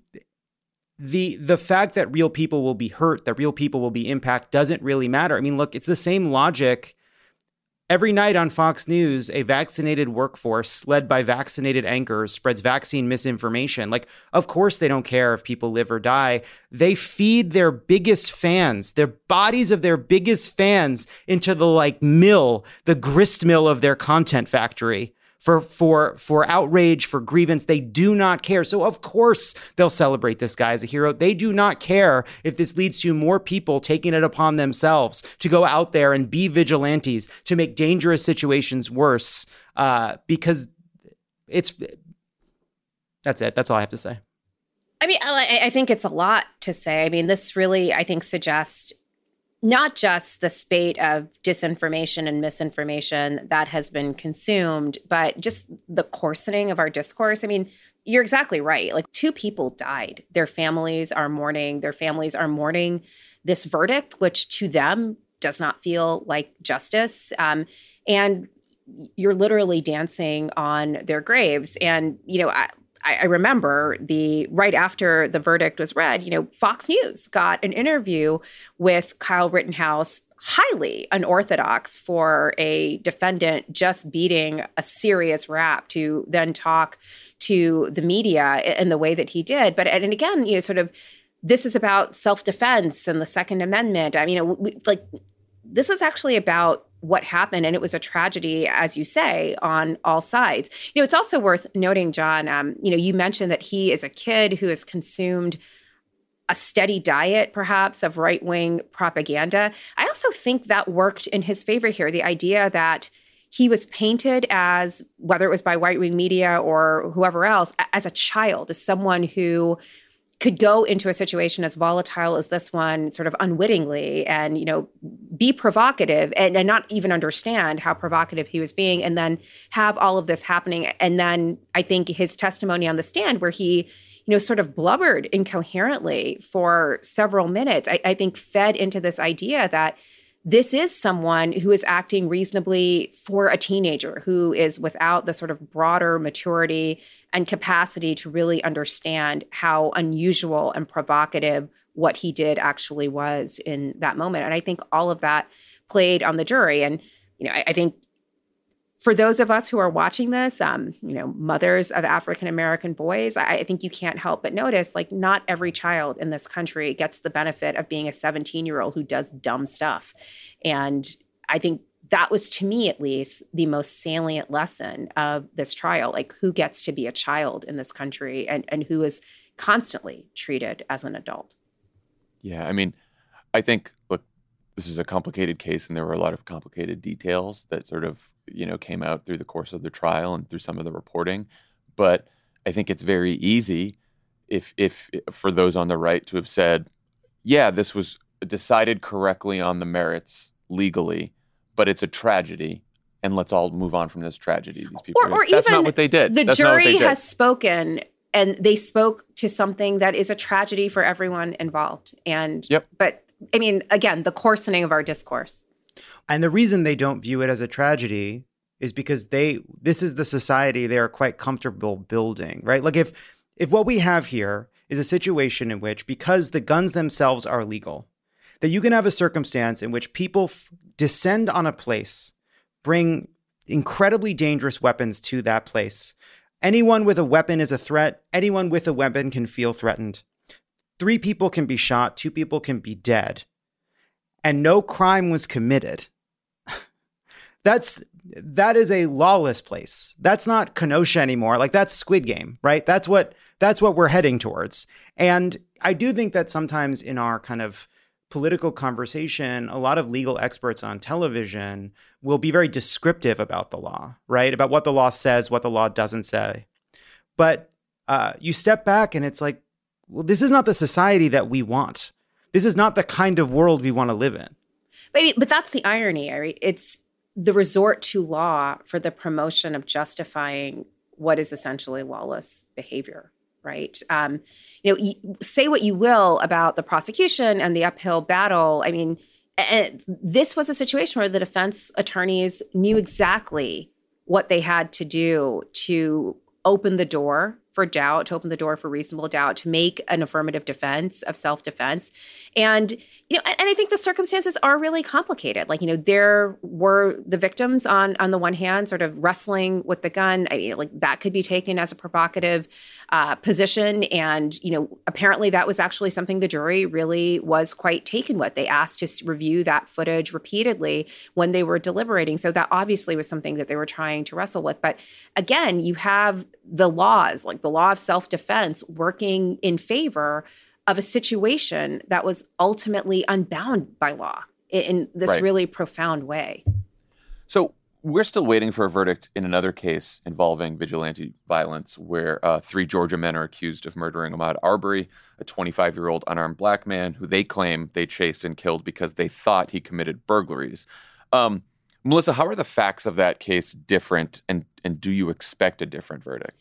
[SPEAKER 3] The the fact that real people will be hurt, that real people will be impacted, doesn't really matter. I mean, look, it's the same logic. Every night on Fox News, a vaccinated workforce led by vaccinated anchors spreads vaccine misinformation. Like, of course they don't care if people live or die. They feed their biggest fans, their bodies of their biggest fans, into the like mill, the grist mill of their content factory. For for for outrage, for grievance. They do not care. So of course they'll celebrate this guy as a hero. They do not care if this leads to more people taking it upon themselves to go out there and be vigilantes, to make dangerous situations worse, uh, because it's, that's it. That's all I have to say.
[SPEAKER 6] I mean, I, I think it's a lot to say. I mean, this really, I think, suggests not just the spate of disinformation and misinformation that has been consumed, but just the coarsening of our discourse. I mean, you're exactly right. Like, two people died. Their families are mourning. Their families are mourning this verdict, which to them does not feel like justice. Um, and you're literally dancing on their graves. And, you know, I, I remember the right after the verdict was read, you know, Fox News got an interview with Kyle Rittenhouse, highly unorthodox for a defendant just beating a serious rap to then talk to the media in the way that he did. But and again, you know, sort of, this is about self-defense and the Second Amendment. I mean, you know, we, like, this is actually about what happened. And it was a tragedy, as you say, on all sides. You know, it's also worth noting, John, um, you know, you mentioned that he is a kid who has consumed a steady diet, perhaps, of right-wing propaganda. I also think that worked in his favor here. The idea that he was painted as, whether it was by right-wing media or whoever else, as a child, as someone who could go into a situation as volatile as this one sort of unwittingly and, you know, be provocative and, and not even understand how provocative he was being, and then have all of this happening. And then I think his testimony on the stand, where he, you know, sort of blubbered incoherently for several minutes, I, I think fed into this idea that this is someone who is acting reasonably for a teenager, who is without the sort of broader maturity and capacity to really understand how unusual and provocative what he did actually was in that moment. And I think all of that played on the jury. And, you know, I, I think for those of us who are watching this, um, you know, mothers of African-American boys, I, I think you can't help but notice, like, not every child in this country gets the benefit of being a seventeen-year-old who does dumb stuff. And I think that was, to me at least, the most salient lesson of this trial. Like, who gets to be a child in this country, and, and who is constantly treated as an adult?
[SPEAKER 2] Yeah, I mean, I think, look, this is a complicated case, and there were a lot of complicated details that sort of, you know, came out through the course of the trial and through some of the reporting. But I think it's very easy if, if for those on the right to have said, yeah, this was decided correctly on the merits legally, but it's a tragedy, and let's all move on from this tragedy. These people,
[SPEAKER 6] or, or
[SPEAKER 2] that's
[SPEAKER 6] even
[SPEAKER 2] not what they did.
[SPEAKER 6] The
[SPEAKER 2] that's
[SPEAKER 6] jury
[SPEAKER 2] did.
[SPEAKER 6] has spoken, and they spoke to something that is a tragedy for everyone involved. And
[SPEAKER 2] yep.
[SPEAKER 6] But I mean, again, the coarsening of our discourse.
[SPEAKER 3] And the reason they don't view it as a tragedy is because they this is the society they are quite comfortable building, right? Like if if what we have here is a situation in which, because the guns themselves are legal, that you can have a circumstance in which people f- descend on a place, bring incredibly dangerous weapons to that place. Anyone with a weapon is a threat. Anyone with a weapon can feel threatened. Three people can be shot. Two people can be dead. And no crime was committed. That's that is a lawless place. That's not Kenosha anymore. Like that's Squid Game, right? That's what that's what we're heading towards. And I do think that sometimes in our kind of political conversation, a lot of legal experts on television will be very descriptive about the law, right? About what the law says, what the law doesn't say. But uh, you step back and it's like, well, this is not the society that we want. This is not the kind of world we want to live in.
[SPEAKER 6] But, but that's the irony, right? It's the resort to law for the promotion of justifying what is essentially lawless behavior, right? Um, you know, you, say what you will about the prosecution and the uphill battle. I mean, and this was a situation where the defense attorneys knew exactly what they had to do to open the door for doubt, to open the door for reasonable doubt, to make an affirmative defense of self-defense. And, you know, and, and I think the circumstances are really complicated. Like, you know, there were the victims on, on the one hand, sort of wrestling with the gun. I mean, like that could be taken as a provocative uh, position. And, you know, apparently that was actually something the jury really was quite taken with. They asked to review that footage repeatedly when they were deliberating. So that obviously was something that they were trying to wrestle with. But again, you have the laws, like the law of self-defense, working in favor of a situation that was ultimately unbound by law in, in this
[SPEAKER 2] right.
[SPEAKER 6] really profound way.
[SPEAKER 2] So we're still waiting for a verdict in another case involving vigilante violence where uh, three Georgia men are accused of murdering Ahmaud Arbery, a twenty-five-year-old unarmed black man who they claim they chased and killed because they thought he committed burglaries. Um, Melissa, how are the facts of that case different, and, and do you expect a different verdict?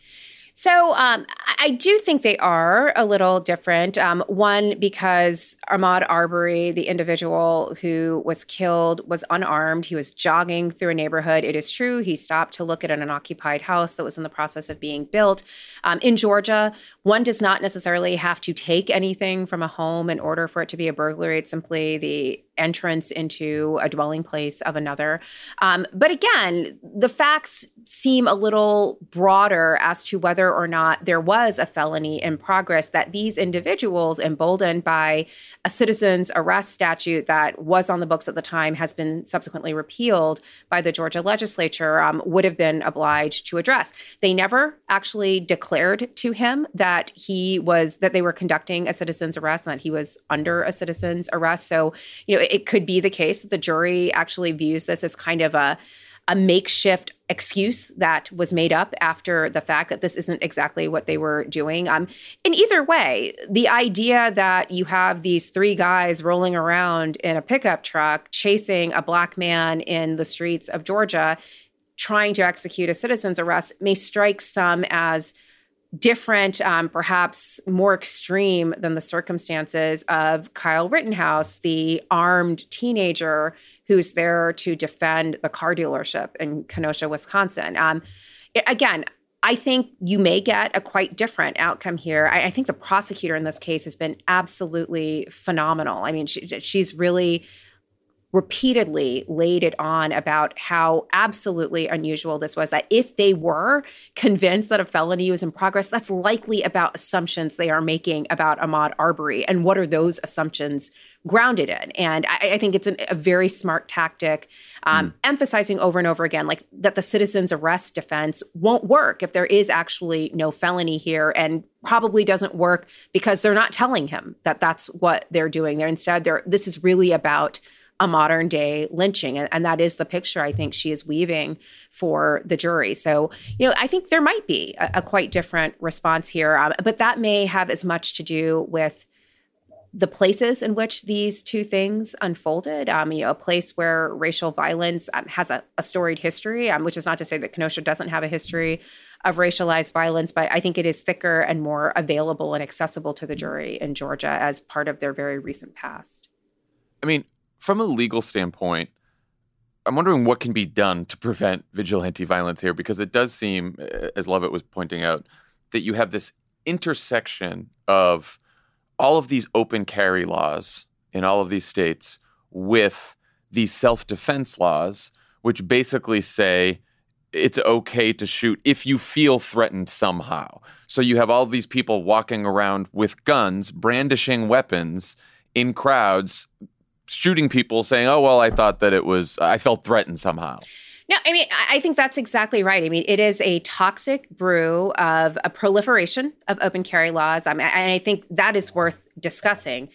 [SPEAKER 6] So um, I do think they are a little different. Um, one, because Ahmaud Arbery, the individual who was killed, was unarmed. He was jogging through a neighborhood. It is true. He stopped to look at an unoccupied house that was in the process of being built. Um, in Georgia, one does not necessarily have to take anything from a home in order for it to be a burglary. It's simply the entrance into a dwelling place of another. Um, but again, the facts seem a little broader as to whether or not there was a felony in progress, that these individuals, emboldened by a citizen's arrest statute that was on the books at the time, has been subsequently repealed by the Georgia legislature, um, would have been obliged to address. They never actually declared to him that he was, that they were conducting a citizen's arrest and that he was under a citizen's arrest. So, you know, it could be the case that the jury actually views this as kind of a, a makeshift excuse that was made up after the fact, that this isn't exactly what they were doing. Um, in either way, the idea that you have these three guys rolling around in a pickup truck chasing a black man in the streets of Georgia, trying to execute a citizen's arrest, may strike some as different, um, perhaps more extreme than the circumstances of Kyle Rittenhouse, the armed teenager who's there to defend the car dealership in Kenosha, Wisconsin. Um, again, I think you may get a quite different outcome here. I, I think the prosecutor in this case has been absolutely phenomenal. I mean, she, she's really repeatedly laid it on about how absolutely unusual this was, that if they were convinced that a felony was in progress, that's likely about assumptions they are making about Ahmaud Arbery. And what are those assumptions grounded in? And I, I think it's an, a very smart tactic, um, mm. emphasizing over and over again, like that the citizen's arrest defense won't work if there is actually no felony here, and probably doesn't work because they're not telling him that that's what they're doing. They're instead, they're, this is really about a modern day lynching. And, and that is the picture I think she is weaving for the jury. So, you know, I think there might be a, a quite different response here, um, but that may have as much to do with the places in which these two things unfolded. Um, you know, a place where racial violence um, has a, a storied history, um, which is not to say that Kenosha doesn't have a history of racialized violence, but I think it is thicker and more available and accessible to the jury in Georgia as part of their very recent past.
[SPEAKER 2] I mean, from a legal standpoint, I'm wondering what can be done to prevent vigilante violence here, because it does seem, as Lovett was pointing out, that you have this intersection of all of these open carry laws in all of these states with these self-defense laws, which basically say it's okay to shoot if you feel threatened somehow. So you have all these people walking around with guns, brandishing weapons in crowds, shooting people, saying, oh, well, I thought that it was, I felt threatened somehow.
[SPEAKER 6] No, I mean, I think that's exactly right. I mean, it is a toxic brew of a proliferation of open carry laws. I mean, and I think that is worth discussing.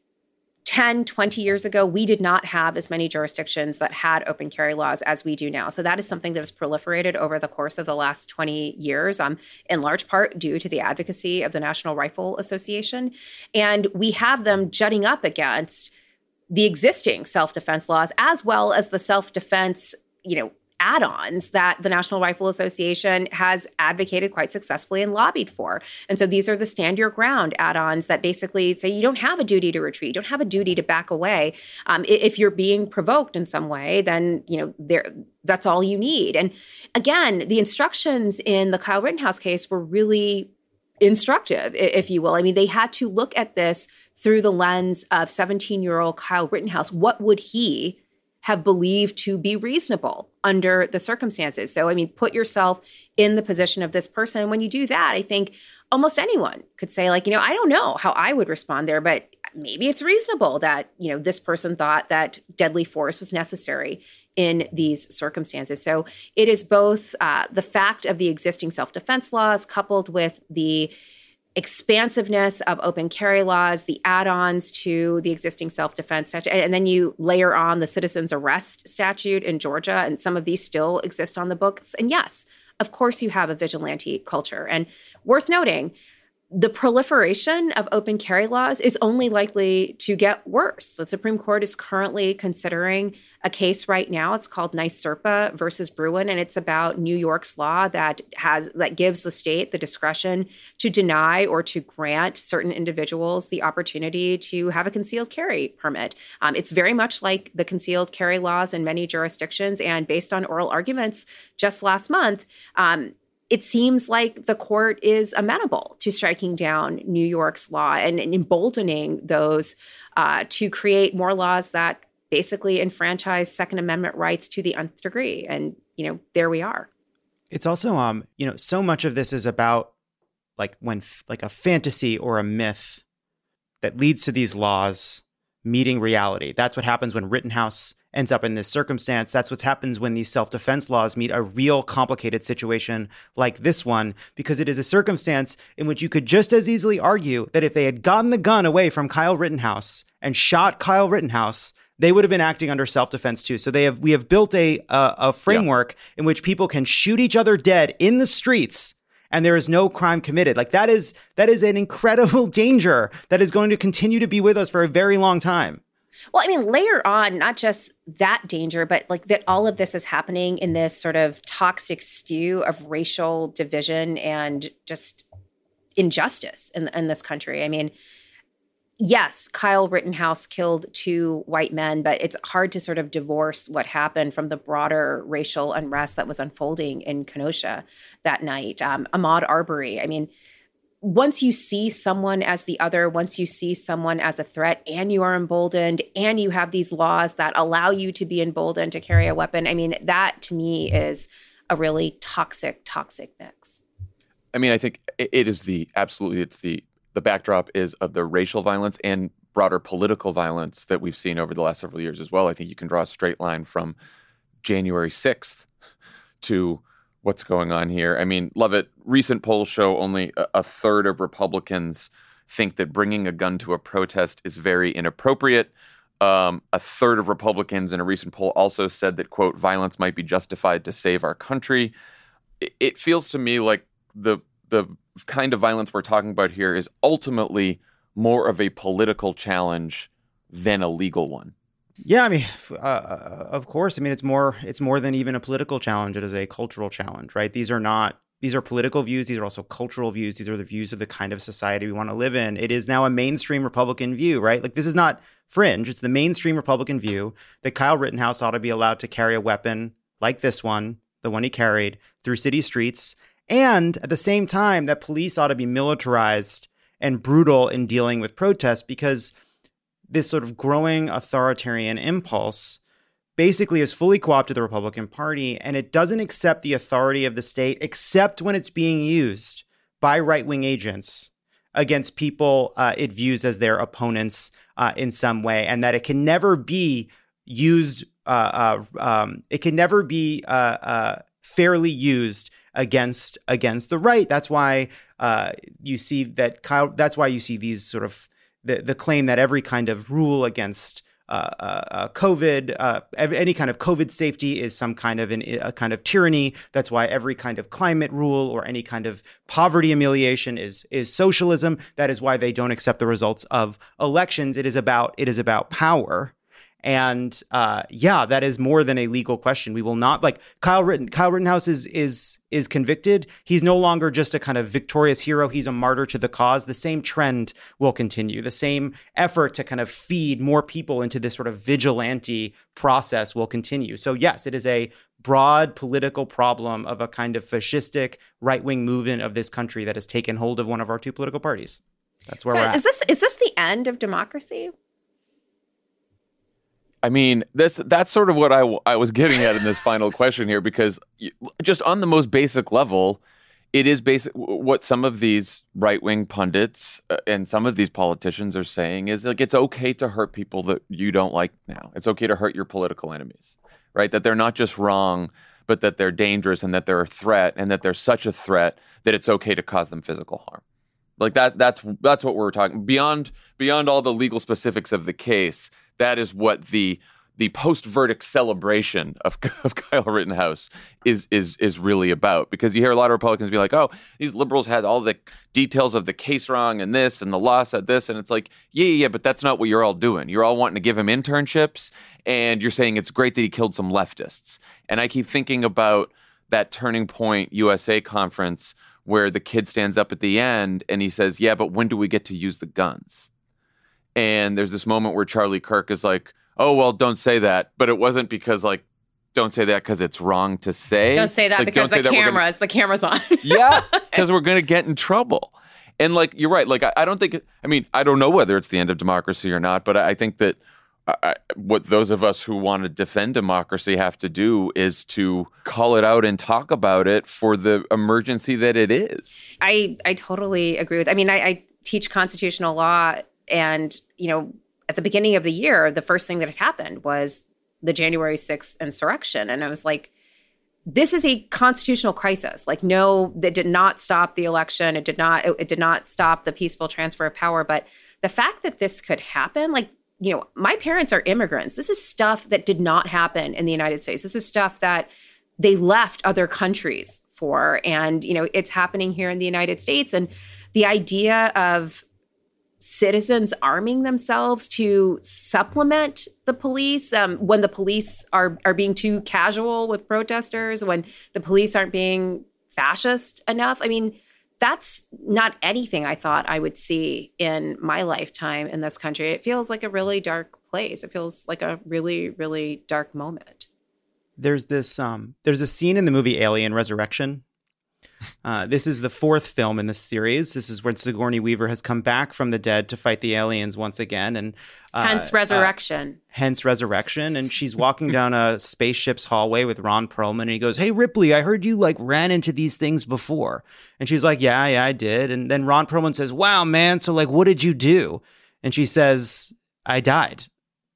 [SPEAKER 6] ten, twenty years ago, we did not have as many jurisdictions that had open carry laws as we do now. So that is something that has proliferated over the course of the last twenty years, um, in large part due to the advocacy of the National Rifle Association. And we have them jutting up against the existing self-defense laws, as well as the self-defense, you know, add-ons that the National Rifle Association has advocated quite successfully and lobbied for. And so these are the stand your ground add-ons that basically say you don't have a duty to retreat, you don't have a duty to back away. Um, if you're being provoked in some way, then, you know, there that's all you need. And again, the instructions in the Kyle Rittenhouse case were really instructive, if you will. I mean, they had to look at this through the lens of seventeen-year-old Kyle Rittenhouse. What would he have believed to be reasonable under the circumstances? So, I mean, put yourself in the position of this person. And when you do that, I think almost anyone could say, like, you know, I don't know how I would respond there, but maybe it's reasonable that, you know, this person thought that deadly force was necessary in these circumstances. So it is both uh, the fact of the existing self-defense laws coupled with the expansiveness of open carry laws, the add-ons to the existing self-defense statute, and then you layer on the citizen's arrest statute in Georgia, and some of these still exist on the books. And yes, of course you have a vigilante culture. And worth noting, the proliferation of open carry laws is only likely to get worse. The Supreme Court is currently considering a case right now. It's called NYSERPA versus Bruen, and it's about New York's law that has that gives the state the discretion to deny or to grant certain individuals the opportunity to have a concealed carry permit. Um, it's very much like the concealed carry laws in many jurisdictions, and based on oral arguments just last month, um, it seems like the court is amenable to striking down New York's law and, and emboldening those uh, to create more laws that basically enfranchise Second Amendment rights to the nth degree. And, you know, there we are.
[SPEAKER 3] It's also, um, you know, so much of this is about like when f- like a fantasy or a myth that leads to these laws meeting reality. That's what happens when Rittenhouse ends up in this circumstance. That's what happens when these self-defense laws meet a real complicated situation like this one, because it is a circumstance in which you could just as easily argue that if they had gotten the gun away from Kyle Rittenhouse and shot Kyle Rittenhouse, they would have been acting under self-defense too. So they have we have built a a, a framework yeah. in which people can shoot each other dead in the streets and there is no crime committed. Like that is that is an incredible danger that is going to continue to be with us for a very long time.
[SPEAKER 6] Well, I mean, layer on not just that danger, but like that all of this is happening in this sort of toxic stew of racial division and just injustice in, in this country. I mean, yes, Kyle Rittenhouse killed two white men, but it's hard to sort of divorce what happened from the broader racial unrest that was unfolding in Kenosha that night. Um, Ahmaud Arbery, I mean, once you see someone as the other, once you see someone as a threat and you are emboldened and you have these laws that allow you to be emboldened to carry a weapon, I mean, that to me is a really toxic, toxic mix.
[SPEAKER 2] I mean, I think it is the absolutely, it's the, the backdrop is of the racial violence and broader political violence that we've seen over the last several years as well. I think you can draw a straight line from January sixth to what's going on here. I mean, Lovett, recent polls show only a, a third of Republicans think that bringing a gun to a protest is very inappropriate. Um, a third of Republicans in a recent poll also said that, quote, violence might be justified to save our country. It, it feels to me like the the kind of violence we're talking about here is ultimately more of a political challenge than a legal one.
[SPEAKER 3] Yeah, I mean, uh, of course. I mean, it's more it's more than even a political challenge. It is a cultural challenge, right? These are not these are political views. These are also cultural views. These are the views of the kind of society we want to live in. It is now a mainstream Republican view, right? Like, this is not fringe. It's the mainstream Republican view that Kyle Rittenhouse ought to be allowed to carry a weapon like this one, the one he carried, through city streets. And at the same time, that police ought to be militarized and brutal in dealing with protests, because this sort of growing authoritarian impulse basically has fully co-opted the Republican Party, and it doesn't accept the authority of the state except when it's being used by right-wing agents against people uh, it views as their opponents uh, in some way, and that it can never be used, uh, uh, um, it can never be uh, uh, fairly used against against the right. That's why uh, you see that Kyle. That's why you see these sort of the the claim that every kind of rule against Uh, uh, COVID, uh, any kind of COVID safety is some kind of an, a kind of tyranny. That's why every kind of climate rule or any kind of poverty amelioration is is socialism. That is why they don't accept the results of elections. It is about it is about power. And uh, yeah, that is more than a legal question. We will not, like Kyle Ritten, Kyle Rittenhouse is is is convicted. He's no longer just a kind of victorious hero. He's a martyr to the cause. The same trend will continue. The same effort to kind of feed more people into this sort of vigilante process will continue. So yes, it is a broad political problem of a kind of fascistic right-wing movement of this country that has taken hold of one of our two political parties. That's where
[SPEAKER 6] so
[SPEAKER 3] we're at.
[SPEAKER 6] Is this is this the end of democracy?
[SPEAKER 2] I mean, this that's sort of what I, I was getting at in this final question here, because you, just on the most basic level, it is basic. What some of these right-wing pundits uh, and some of these politicians are saying is, like, it's okay to hurt people that you don't like now. It's okay to hurt your political enemies, right? That they're not just wrong, but that they're dangerous and that they're a threat, and that they're such a threat that it's okay to cause them physical harm. Like that. That's that's what we're talking beyond beyond all the legal specifics of the case. That is what the the post-verdict celebration of, of Kyle Rittenhouse is is is really about. Because you hear a lot of Republicans be like, "Oh, these liberals had all the details of the case wrong, and this, and the law said this," and it's like, yeah, yeah, but that's not what you're all doing. You're all wanting to give him internships, and you're saying it's great that he killed some leftists. And I keep thinking about that Turning Point U S A conference where the kid stands up at the end and he says, "Yeah, but when do we get to use the guns?" And there's this moment where Charlie Kirk is like, "Oh, well, don't say that." But it wasn't because, like, don't say that because it's wrong to say.
[SPEAKER 6] Don't say that
[SPEAKER 2] like,
[SPEAKER 6] because the cameras, gonna... the camera's on.
[SPEAKER 2] Yeah, because we're going to get in trouble. And, like, you're right. Like, I, I don't think, it, I mean, I don't know whether it's the end of democracy or not, but I, I think that I, what those of us who want to defend democracy have to do is to call it out and talk about it for the emergency that it is.
[SPEAKER 6] I, I totally agree with, I mean, I, I teach constitutional law. And, you know, at the beginning of the year, the first thing that had happened was the January sixth insurrection. And I was like, this is a constitutional crisis. Like, no, that did not stop the election. It did not, it, it did not stop the peaceful transfer of power. But the fact that this could happen, like, you know, my parents are immigrants. This is stuff that did not happen in the United States. This is stuff that they left other countries for. And, you know, it's happening here in the United States. And the idea of citizens arming themselves to supplement the police um, when the police are are being too casual with protesters, when the police aren't being fascist enough. I mean, that's not anything I thought I would see in my lifetime in this country. It feels like a really dark place. It feels like a really, really dark moment.
[SPEAKER 3] There's this um, there's a scene in the movie Alien Resurrection. Uh, this is the fourth film in this series. This is when Sigourney Weaver has come back from the dead to fight the aliens once again. And uh,
[SPEAKER 6] hence Resurrection.
[SPEAKER 3] Uh, hence Resurrection. And she's walking down a spaceship's hallway with Ron Perlman. And he goes, "Hey, Ripley, I heard you like ran into these things before." And she's like, yeah, yeah, I did. And then Ron Perlman says, "Wow, man. So like, what did you do?" And she says, "I died."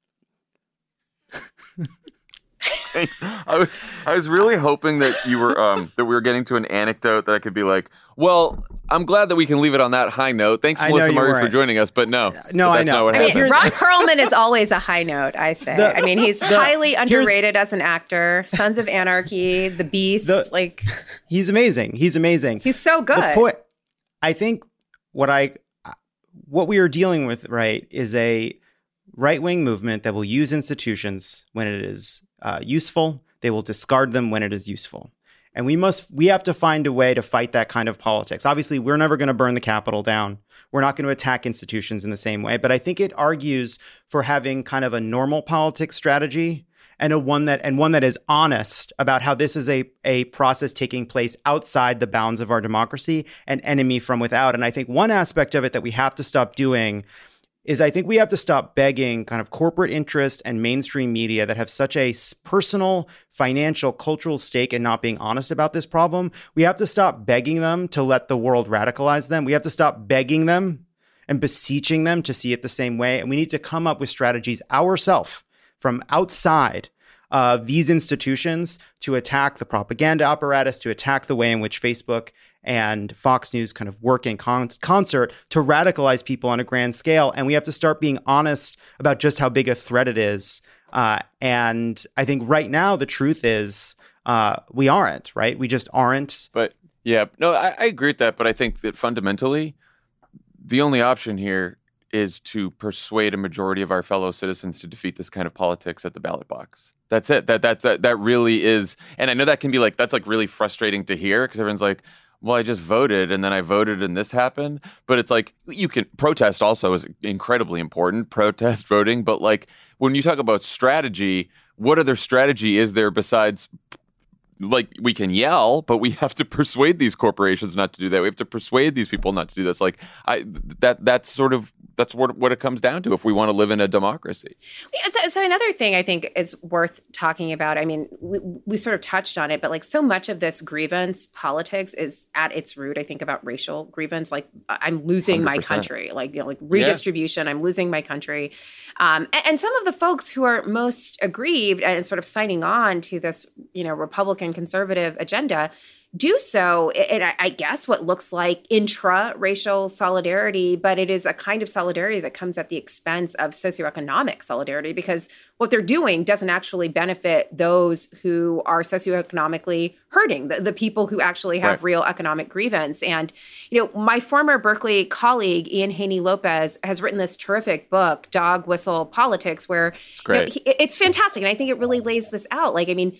[SPEAKER 2] I was I was really hoping that you were um that we were getting to an anecdote that I could be like, well, I'm glad that we can leave it on that high note. Thanks, Melissa Murray, for joining us. But no,
[SPEAKER 3] no,
[SPEAKER 2] but
[SPEAKER 3] I know.
[SPEAKER 2] Not what
[SPEAKER 6] I
[SPEAKER 2] happened.
[SPEAKER 6] mean, Ron Perlman is always a high note. I say. The, I mean, he's the, highly underrated as an actor. Sons of Anarchy, The Beast, the, like
[SPEAKER 3] he's amazing. He's amazing.
[SPEAKER 6] He's so good.
[SPEAKER 3] The point, I think what I what we are dealing with, right, is a right-wing movement that will use institutions when it is uh, useful. They will discard them when it is useful. And we must, we have to find a way to fight that kind of politics. Obviously, we're never going to burn the Capitol down. We're not going to attack institutions in the same way. But I think it argues for having kind of a normal politics strategy and a one that and one that is honest about how this is a, a process taking place outside the bounds of our democracy, an enemy from without. And I think one aspect of it that we have to stop doing is I think we have to stop begging kind of corporate interest and mainstream media that have such a personal, financial, cultural stake in not being honest about this problem. We have to stop begging them to let the world radicalize them. We have to stop begging them and beseeching them to see it the same way. And we need to come up with strategies ourselves from outside of these institutions to attack the propaganda apparatus, to attack the way in which Facebook and Fox News kind of work in con- concert to radicalize people on a grand scale. And we have to start being honest about just how big a threat it is. Uh, and I think right now, the truth is uh, we aren't, right? We just aren't.
[SPEAKER 2] But yeah, no, I, I agree with that. But I think that fundamentally, the only option here is to persuade a majority of our fellow citizens to defeat this kind of politics at the ballot box. That's it. That that that, that really is. And I know that can be like, that's like really frustrating to hear because everyone's like, well, I just voted and then I voted and this happened. But it's like, you can protest also is incredibly important, protest voting. But like when you talk about strategy, what other strategy is there besides, like, we can yell, but we have to persuade these corporations not to do that. We have to persuade these people not to do this. Like I, that that's sort of, that's what, what it comes down to if we want to live in a democracy.
[SPEAKER 6] So, so another thing I think is worth talking about, I mean, we, we sort of touched on it, but like so much of this grievance politics is at its root, I think, about racial grievance. Like I'm losing one hundred percent my country, like, you know, like redistribution, yeah. I'm losing my country. Um, and, and some of the folks who are most aggrieved and sort of signing on to this, you know, Republican conservative agenda do so in, I guess, what looks like intra-racial solidarity, but it is a kind of solidarity that comes at the expense of socioeconomic solidarity because what they're doing doesn't actually benefit those who are socioeconomically hurting, the, the people who actually have right. real economic grievance. And, you know, my former Berkeley colleague, Ian Haney-Lopez, has written this terrific book, Dog Whistle Politics, where
[SPEAKER 2] it's, great.
[SPEAKER 6] You know, he, it's fantastic. And I think it really lays this out. Like, I mean,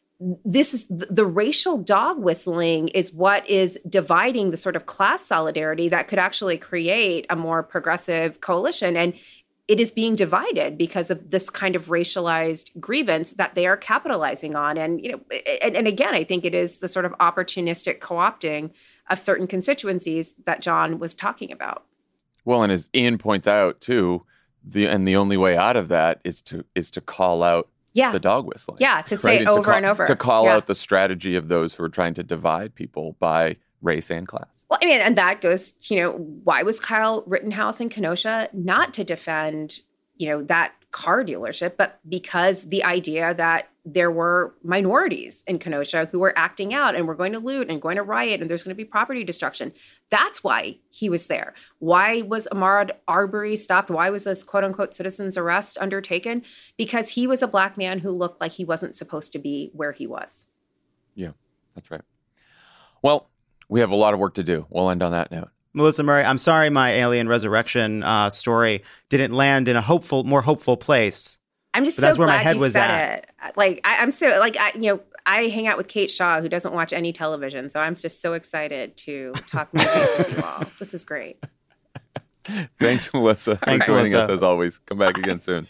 [SPEAKER 6] this is the racial dog whistling is what is dividing the sort of class solidarity that could actually create a more progressive coalition. And it is being divided because of this kind of racialized grievance that they are capitalizing on. And, you know, and, and again, I think it is the sort of opportunistic co-opting of certain constituencies that John was talking about.
[SPEAKER 2] Well, and as Ian points out too, the and the only way out of that is to is to call out Yeah. the dog whistling.
[SPEAKER 6] Yeah, to say right? over
[SPEAKER 2] to call,
[SPEAKER 6] and over.
[SPEAKER 2] To call
[SPEAKER 6] yeah.
[SPEAKER 2] out the strategy of those who are trying to divide people by race and class.
[SPEAKER 6] Well, I mean, and that goes, you know, why was Kyle Rittenhouse in Kenosha? Not to defend, you know, that car dealership, but because the idea that there were minorities in Kenosha who were acting out and were going to loot and going to riot and there's going to be property destruction. That's why he was there. Why was Ahmaud Arbery stopped? Why was this quote unquote citizen's arrest undertaken? Because he was a black man who looked like he wasn't supposed to be where he was.
[SPEAKER 2] Yeah, that's right. Well, we have a lot of work to do. We'll end on that note.
[SPEAKER 3] Melissa Murray, I'm sorry my alien resurrection uh, story didn't land in a hopeful, more hopeful place.
[SPEAKER 6] I'm just
[SPEAKER 3] but
[SPEAKER 6] so
[SPEAKER 3] that's where
[SPEAKER 6] glad
[SPEAKER 3] my head
[SPEAKER 6] you
[SPEAKER 3] was
[SPEAKER 6] said
[SPEAKER 3] at.
[SPEAKER 6] it. Like I, I'm so like I, you know, I hang out with Kate Shaw, who doesn't watch any television, so I'm just so excited to talk movies with you all. This is great.
[SPEAKER 2] Thanks, Melissa,
[SPEAKER 3] Thanks,
[SPEAKER 2] for joining
[SPEAKER 3] Melissa.
[SPEAKER 2] us as always. Come back again soon.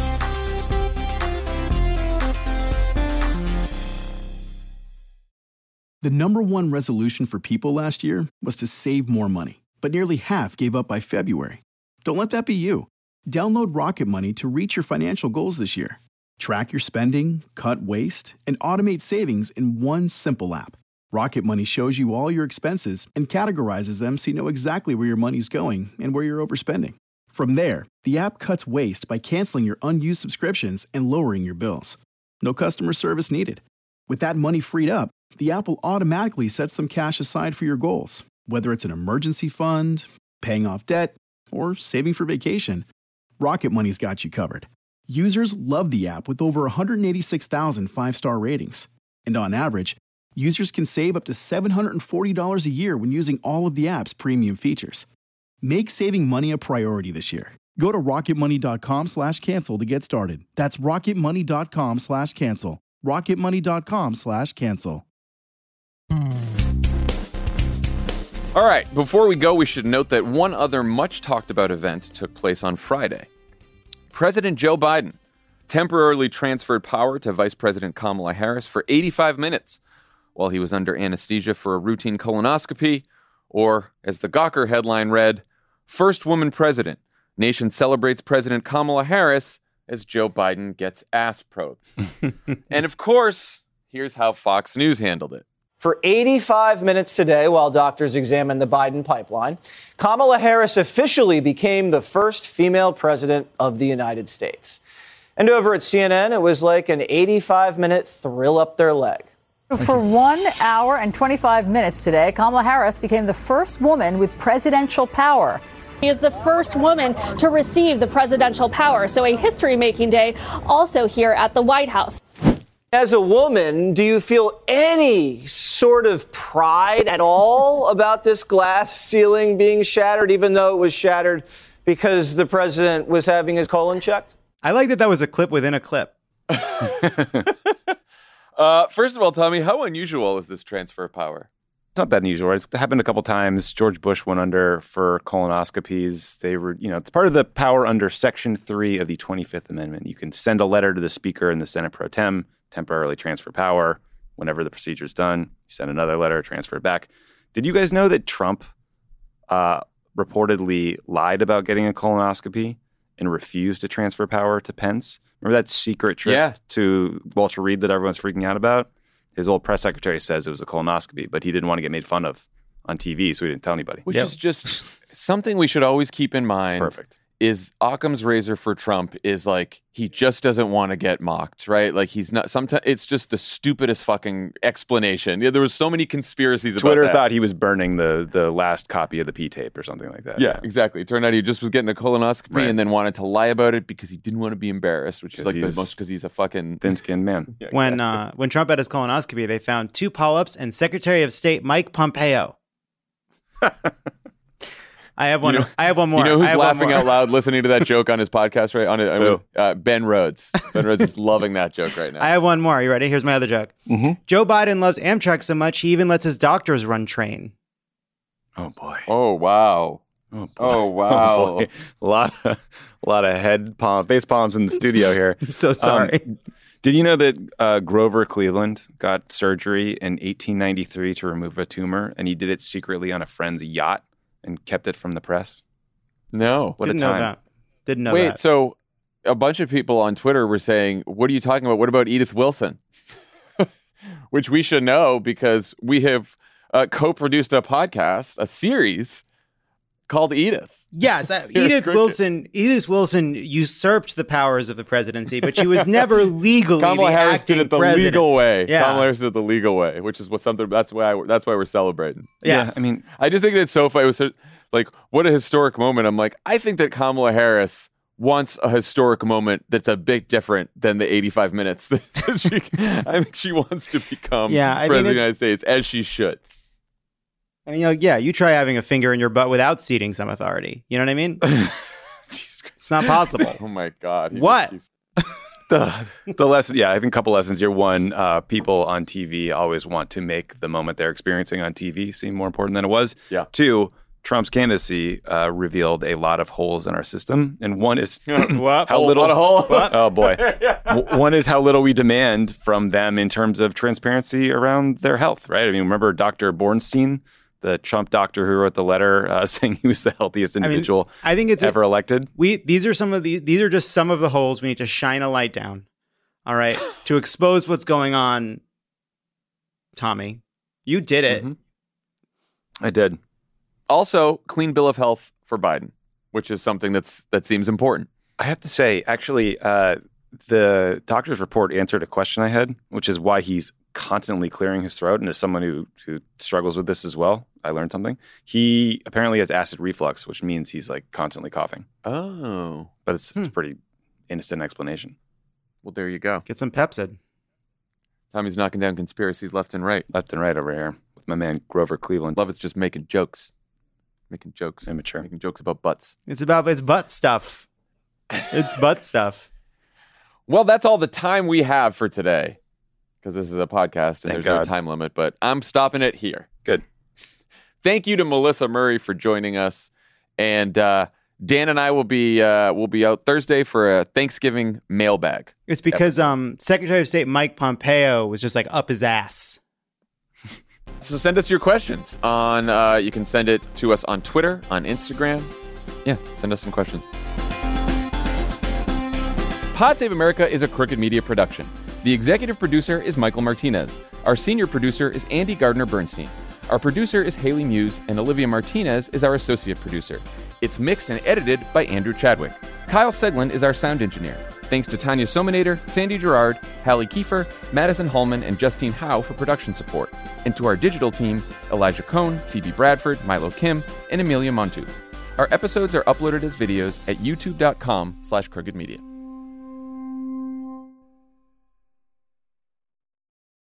[SPEAKER 7] The number one resolution for people last year was to save more money, but nearly half gave up by February. Don't let that be you. Download Rocket Money to reach your financial goals this year. Track your spending, cut waste, and automate savings in one simple app. Rocket Money shows you all your expenses and categorizes them so you know exactly where your money's going and where you're overspending. From there, the app cuts waste by canceling your unused subscriptions and lowering your bills. No customer service needed. With that money freed up, the app will automatically set some cash aside for your goals, whether it's an emergency fund, paying off debt, or saving for vacation. Rocket Money's got you covered. Users love the app with over one hundred eighty-six thousand five-star ratings. And on average, users can save up to seven hundred forty dollars a year when using all of the app's premium features. Make saving money a priority this year. Go to rocketmoney.com slash cancel to get started. That's rocketmoney.com slash cancel. rocketmoney.com slash cancel.
[SPEAKER 2] All right, before we go, we should note that one other much talked about event took place on Friday. President Joe Biden temporarily transferred power to Vice President Kamala Harris for eighty-five minutes while he was under anesthesia for a routine colonoscopy, or, as the Gawker headline read, First Woman President. Nation celebrates President Kamala Harris as Joe Biden gets ass probed. And of course, here's how Fox News handled it.
[SPEAKER 8] For eighty-five minutes today, while doctors examined the Biden pipeline, Kamala Harris officially became the first female president of the United States. And over at C N N, it was like an eighty-five minute thrill up their leg.
[SPEAKER 9] For one hour and twenty-five minutes today, Kamala Harris became the first woman with presidential power.
[SPEAKER 10] She is the first woman to receive the presidential power, so a history-making day also here at the White House.
[SPEAKER 8] As a woman, do you feel any sort of pride at all about this glass ceiling being shattered, even though it was shattered because the president was having his colon checked?
[SPEAKER 3] I like that that was a clip within a clip.
[SPEAKER 2] uh, first of all, Tommy, how unusual is this transfer of power?
[SPEAKER 4] It's not that unusual. It's happened a couple times. George Bush went under for colonoscopies. They were, you know, it's part of the power under Section three of the twenty-fifth Amendment. You can send a letter to the Speaker and the Senate pro tem, temporarily transfer power. Whenever the procedure is done, you send another letter, transfer it back. Did you guys know that Trump uh, reportedly lied about getting a colonoscopy and refused to transfer power to Pence? Remember that secret trip
[SPEAKER 2] yeah.
[SPEAKER 4] to Walter Reed that everyone's freaking out about? His old press secretary says it was a colonoscopy, but he didn't want to get made fun of on T V, so he didn't tell anybody.
[SPEAKER 2] Which
[SPEAKER 3] Yep.
[SPEAKER 2] is just something we should always keep in mind.
[SPEAKER 4] Perfect.
[SPEAKER 2] Is Occam's razor for Trump is like, he just doesn't want to get mocked, right? Like he's not, sometimes it's just the stupidest fucking explanation. Yeah, there was so many conspiracies
[SPEAKER 4] Twitter
[SPEAKER 2] about that.
[SPEAKER 4] thought he was burning the the last copy of the P-tape or something like that.
[SPEAKER 2] Yeah, exactly. It turned out he just was getting a colonoscopy
[SPEAKER 4] Right.
[SPEAKER 2] and then wanted to lie about it because he didn't want to be embarrassed, which is
[SPEAKER 4] 'Cause
[SPEAKER 2] like the
[SPEAKER 4] he's
[SPEAKER 2] most, because he's a fucking...
[SPEAKER 4] Thin-skinned man.
[SPEAKER 2] Yeah,
[SPEAKER 3] When
[SPEAKER 2] exactly.
[SPEAKER 3] uh, when Trump had his colonoscopy, they found two polyps and Secretary of State Mike Pompeo. I have one.
[SPEAKER 2] You know-
[SPEAKER 3] I have one more.
[SPEAKER 2] You know
[SPEAKER 3] I
[SPEAKER 2] who's
[SPEAKER 3] have one
[SPEAKER 2] laughing
[SPEAKER 3] more.
[SPEAKER 2] out loud listening to that joke on his podcast, right? On it,
[SPEAKER 4] Who?
[SPEAKER 2] uh, Ben Rhodes. Ben Rhodes is loving that joke right now.
[SPEAKER 3] I have one more. Are you ready? Here's my other joke.
[SPEAKER 4] Mm-hmm.
[SPEAKER 3] Joe Biden loves Amtrak so much he even lets his doctors run train.
[SPEAKER 4] Oh, boy.
[SPEAKER 2] oh, wow.
[SPEAKER 4] Oh, boy.
[SPEAKER 2] Oh, wow.
[SPEAKER 4] Oh, boy. A lot of, a lot of head palm, face palms in the studio here.
[SPEAKER 3] I'm so sorry.
[SPEAKER 4] Um, did you know that uh, Grover Cleveland got surgery in eighteen ninety-three to remove a tumor, and he did it secretly on a friend's yacht and kept it from the press?
[SPEAKER 2] No.
[SPEAKER 4] What
[SPEAKER 3] Didn't
[SPEAKER 4] a time.
[SPEAKER 3] know that. Didn't know
[SPEAKER 2] Wait,
[SPEAKER 3] that.
[SPEAKER 2] so a bunch of people on Twitter were saying, what are you talking about? What about Edith Wilson? Which we should know because we have uh, co-produced a podcast, a series called Edith.
[SPEAKER 3] Yes, uh,
[SPEAKER 2] Here's
[SPEAKER 3] Edith
[SPEAKER 2] cricket.
[SPEAKER 3] Wilson. Edith Wilson usurped the powers of the presidency, but she was never legally
[SPEAKER 2] Kamala
[SPEAKER 3] the
[SPEAKER 2] Harris
[SPEAKER 3] acting
[SPEAKER 2] did it the
[SPEAKER 3] president.
[SPEAKER 2] legal way.
[SPEAKER 3] Yeah.
[SPEAKER 2] Kamala Harris did it the legal way, which is what something. That's why. I, that's why we're celebrating.
[SPEAKER 3] Yes.
[SPEAKER 4] Yeah, I mean,
[SPEAKER 2] I just think it's so funny. It was so, like, what a historic moment. I'm like, I think that Kamala Harris wants a historic moment that's a bit different than the eighty-five minutes that she. I think she wants to become
[SPEAKER 3] Yeah, I think
[SPEAKER 2] president of the
[SPEAKER 3] it-
[SPEAKER 2] United States, as she should.
[SPEAKER 3] I mean, like, yeah, you try having a finger in your butt without ceding some authority. You know what I mean?
[SPEAKER 2] Jesus Christ.
[SPEAKER 3] It's not possible.
[SPEAKER 2] Oh my God. He
[SPEAKER 3] What?
[SPEAKER 2] just
[SPEAKER 4] the the lesson, yeah, I think a couple lessons here. One, uh, people on T V always want to make the moment they're experiencing on T V seem more important than it was.
[SPEAKER 2] Yeah.
[SPEAKER 4] Two, Trump's candidacy uh, revealed a lot of holes in our system, and one is
[SPEAKER 3] What?
[SPEAKER 4] how
[SPEAKER 2] Hole-
[SPEAKER 4] little.
[SPEAKER 2] lot of hole? What?
[SPEAKER 4] Oh boy. W- One is how little we demand from them in terms of transparency around their health. Right? I mean, remember Doctor Bornstein, the Trump doctor who wrote the letter uh, saying he was the healthiest
[SPEAKER 3] I mean,
[SPEAKER 4] individual
[SPEAKER 3] I think it's
[SPEAKER 4] ever elected.
[SPEAKER 3] we. These are some of the. These are just some of the holes we need to shine a light down. All right, to expose what's going on. Tommy, you did it.
[SPEAKER 4] Mhm. I did.
[SPEAKER 2] Also, clean bill of health for Biden, which is something that's that seems important.
[SPEAKER 4] I have to say, actually, uh, the doctor's report answered a question I had, which is why he's constantly clearing his throat. And as someone who, who struggles with this as well, I learned something. He apparently has acid reflux, which means he's like constantly coughing.
[SPEAKER 2] Oh,
[SPEAKER 4] But it's,
[SPEAKER 3] Hmm.
[SPEAKER 4] it's a pretty innocent explanation.
[SPEAKER 2] well, there you go.
[SPEAKER 3] Get some Pepsid.
[SPEAKER 2] Tommy's knocking down conspiracies left and right.
[SPEAKER 4] Left and right over here with my man Grover Cleveland.
[SPEAKER 2] Love it's just making jokes, making jokes,
[SPEAKER 4] Immature.
[SPEAKER 2] making jokes about butts.
[SPEAKER 3] It's about it's butt stuff. It's butt stuff.
[SPEAKER 2] Well, that's all the time we have for today. because this is a podcast and
[SPEAKER 4] Thank
[SPEAKER 2] there's
[SPEAKER 4] God.
[SPEAKER 2] no time limit, but I'm stopping it here.
[SPEAKER 4] Good.
[SPEAKER 2] Thank you to Melissa Murray for joining us. And uh, Dan and I will be uh, will be out Thursday for a Thanksgiving mailbag.
[SPEAKER 3] It's because um, Secretary of State Mike Pompeo was just like up his ass.
[SPEAKER 2] So send us your questions on, uh, you can send it to us on Twitter, on Instagram. Yeah, send us some questions. Pod Save America is a Crooked Media production. The executive producer is Michael Martinez. Our senior producer is Andy Gardner-Bernstein. Our producer is Haley Muse, and Olivia Martinez is our associate producer. It's mixed and edited by Andrew Chadwick. Kyle Seglin is our sound engineer. Thanks to Tanya Sominator, Sandy Gerard, Hallie Kiefer, Madison Hallman, and Justine Howe for production support. And to our digital team, Elijah Cohn, Phoebe Bradford, Milo Kim, and Amelia Montu. Our episodes are uploaded as videos at youtube.com slash crooked media.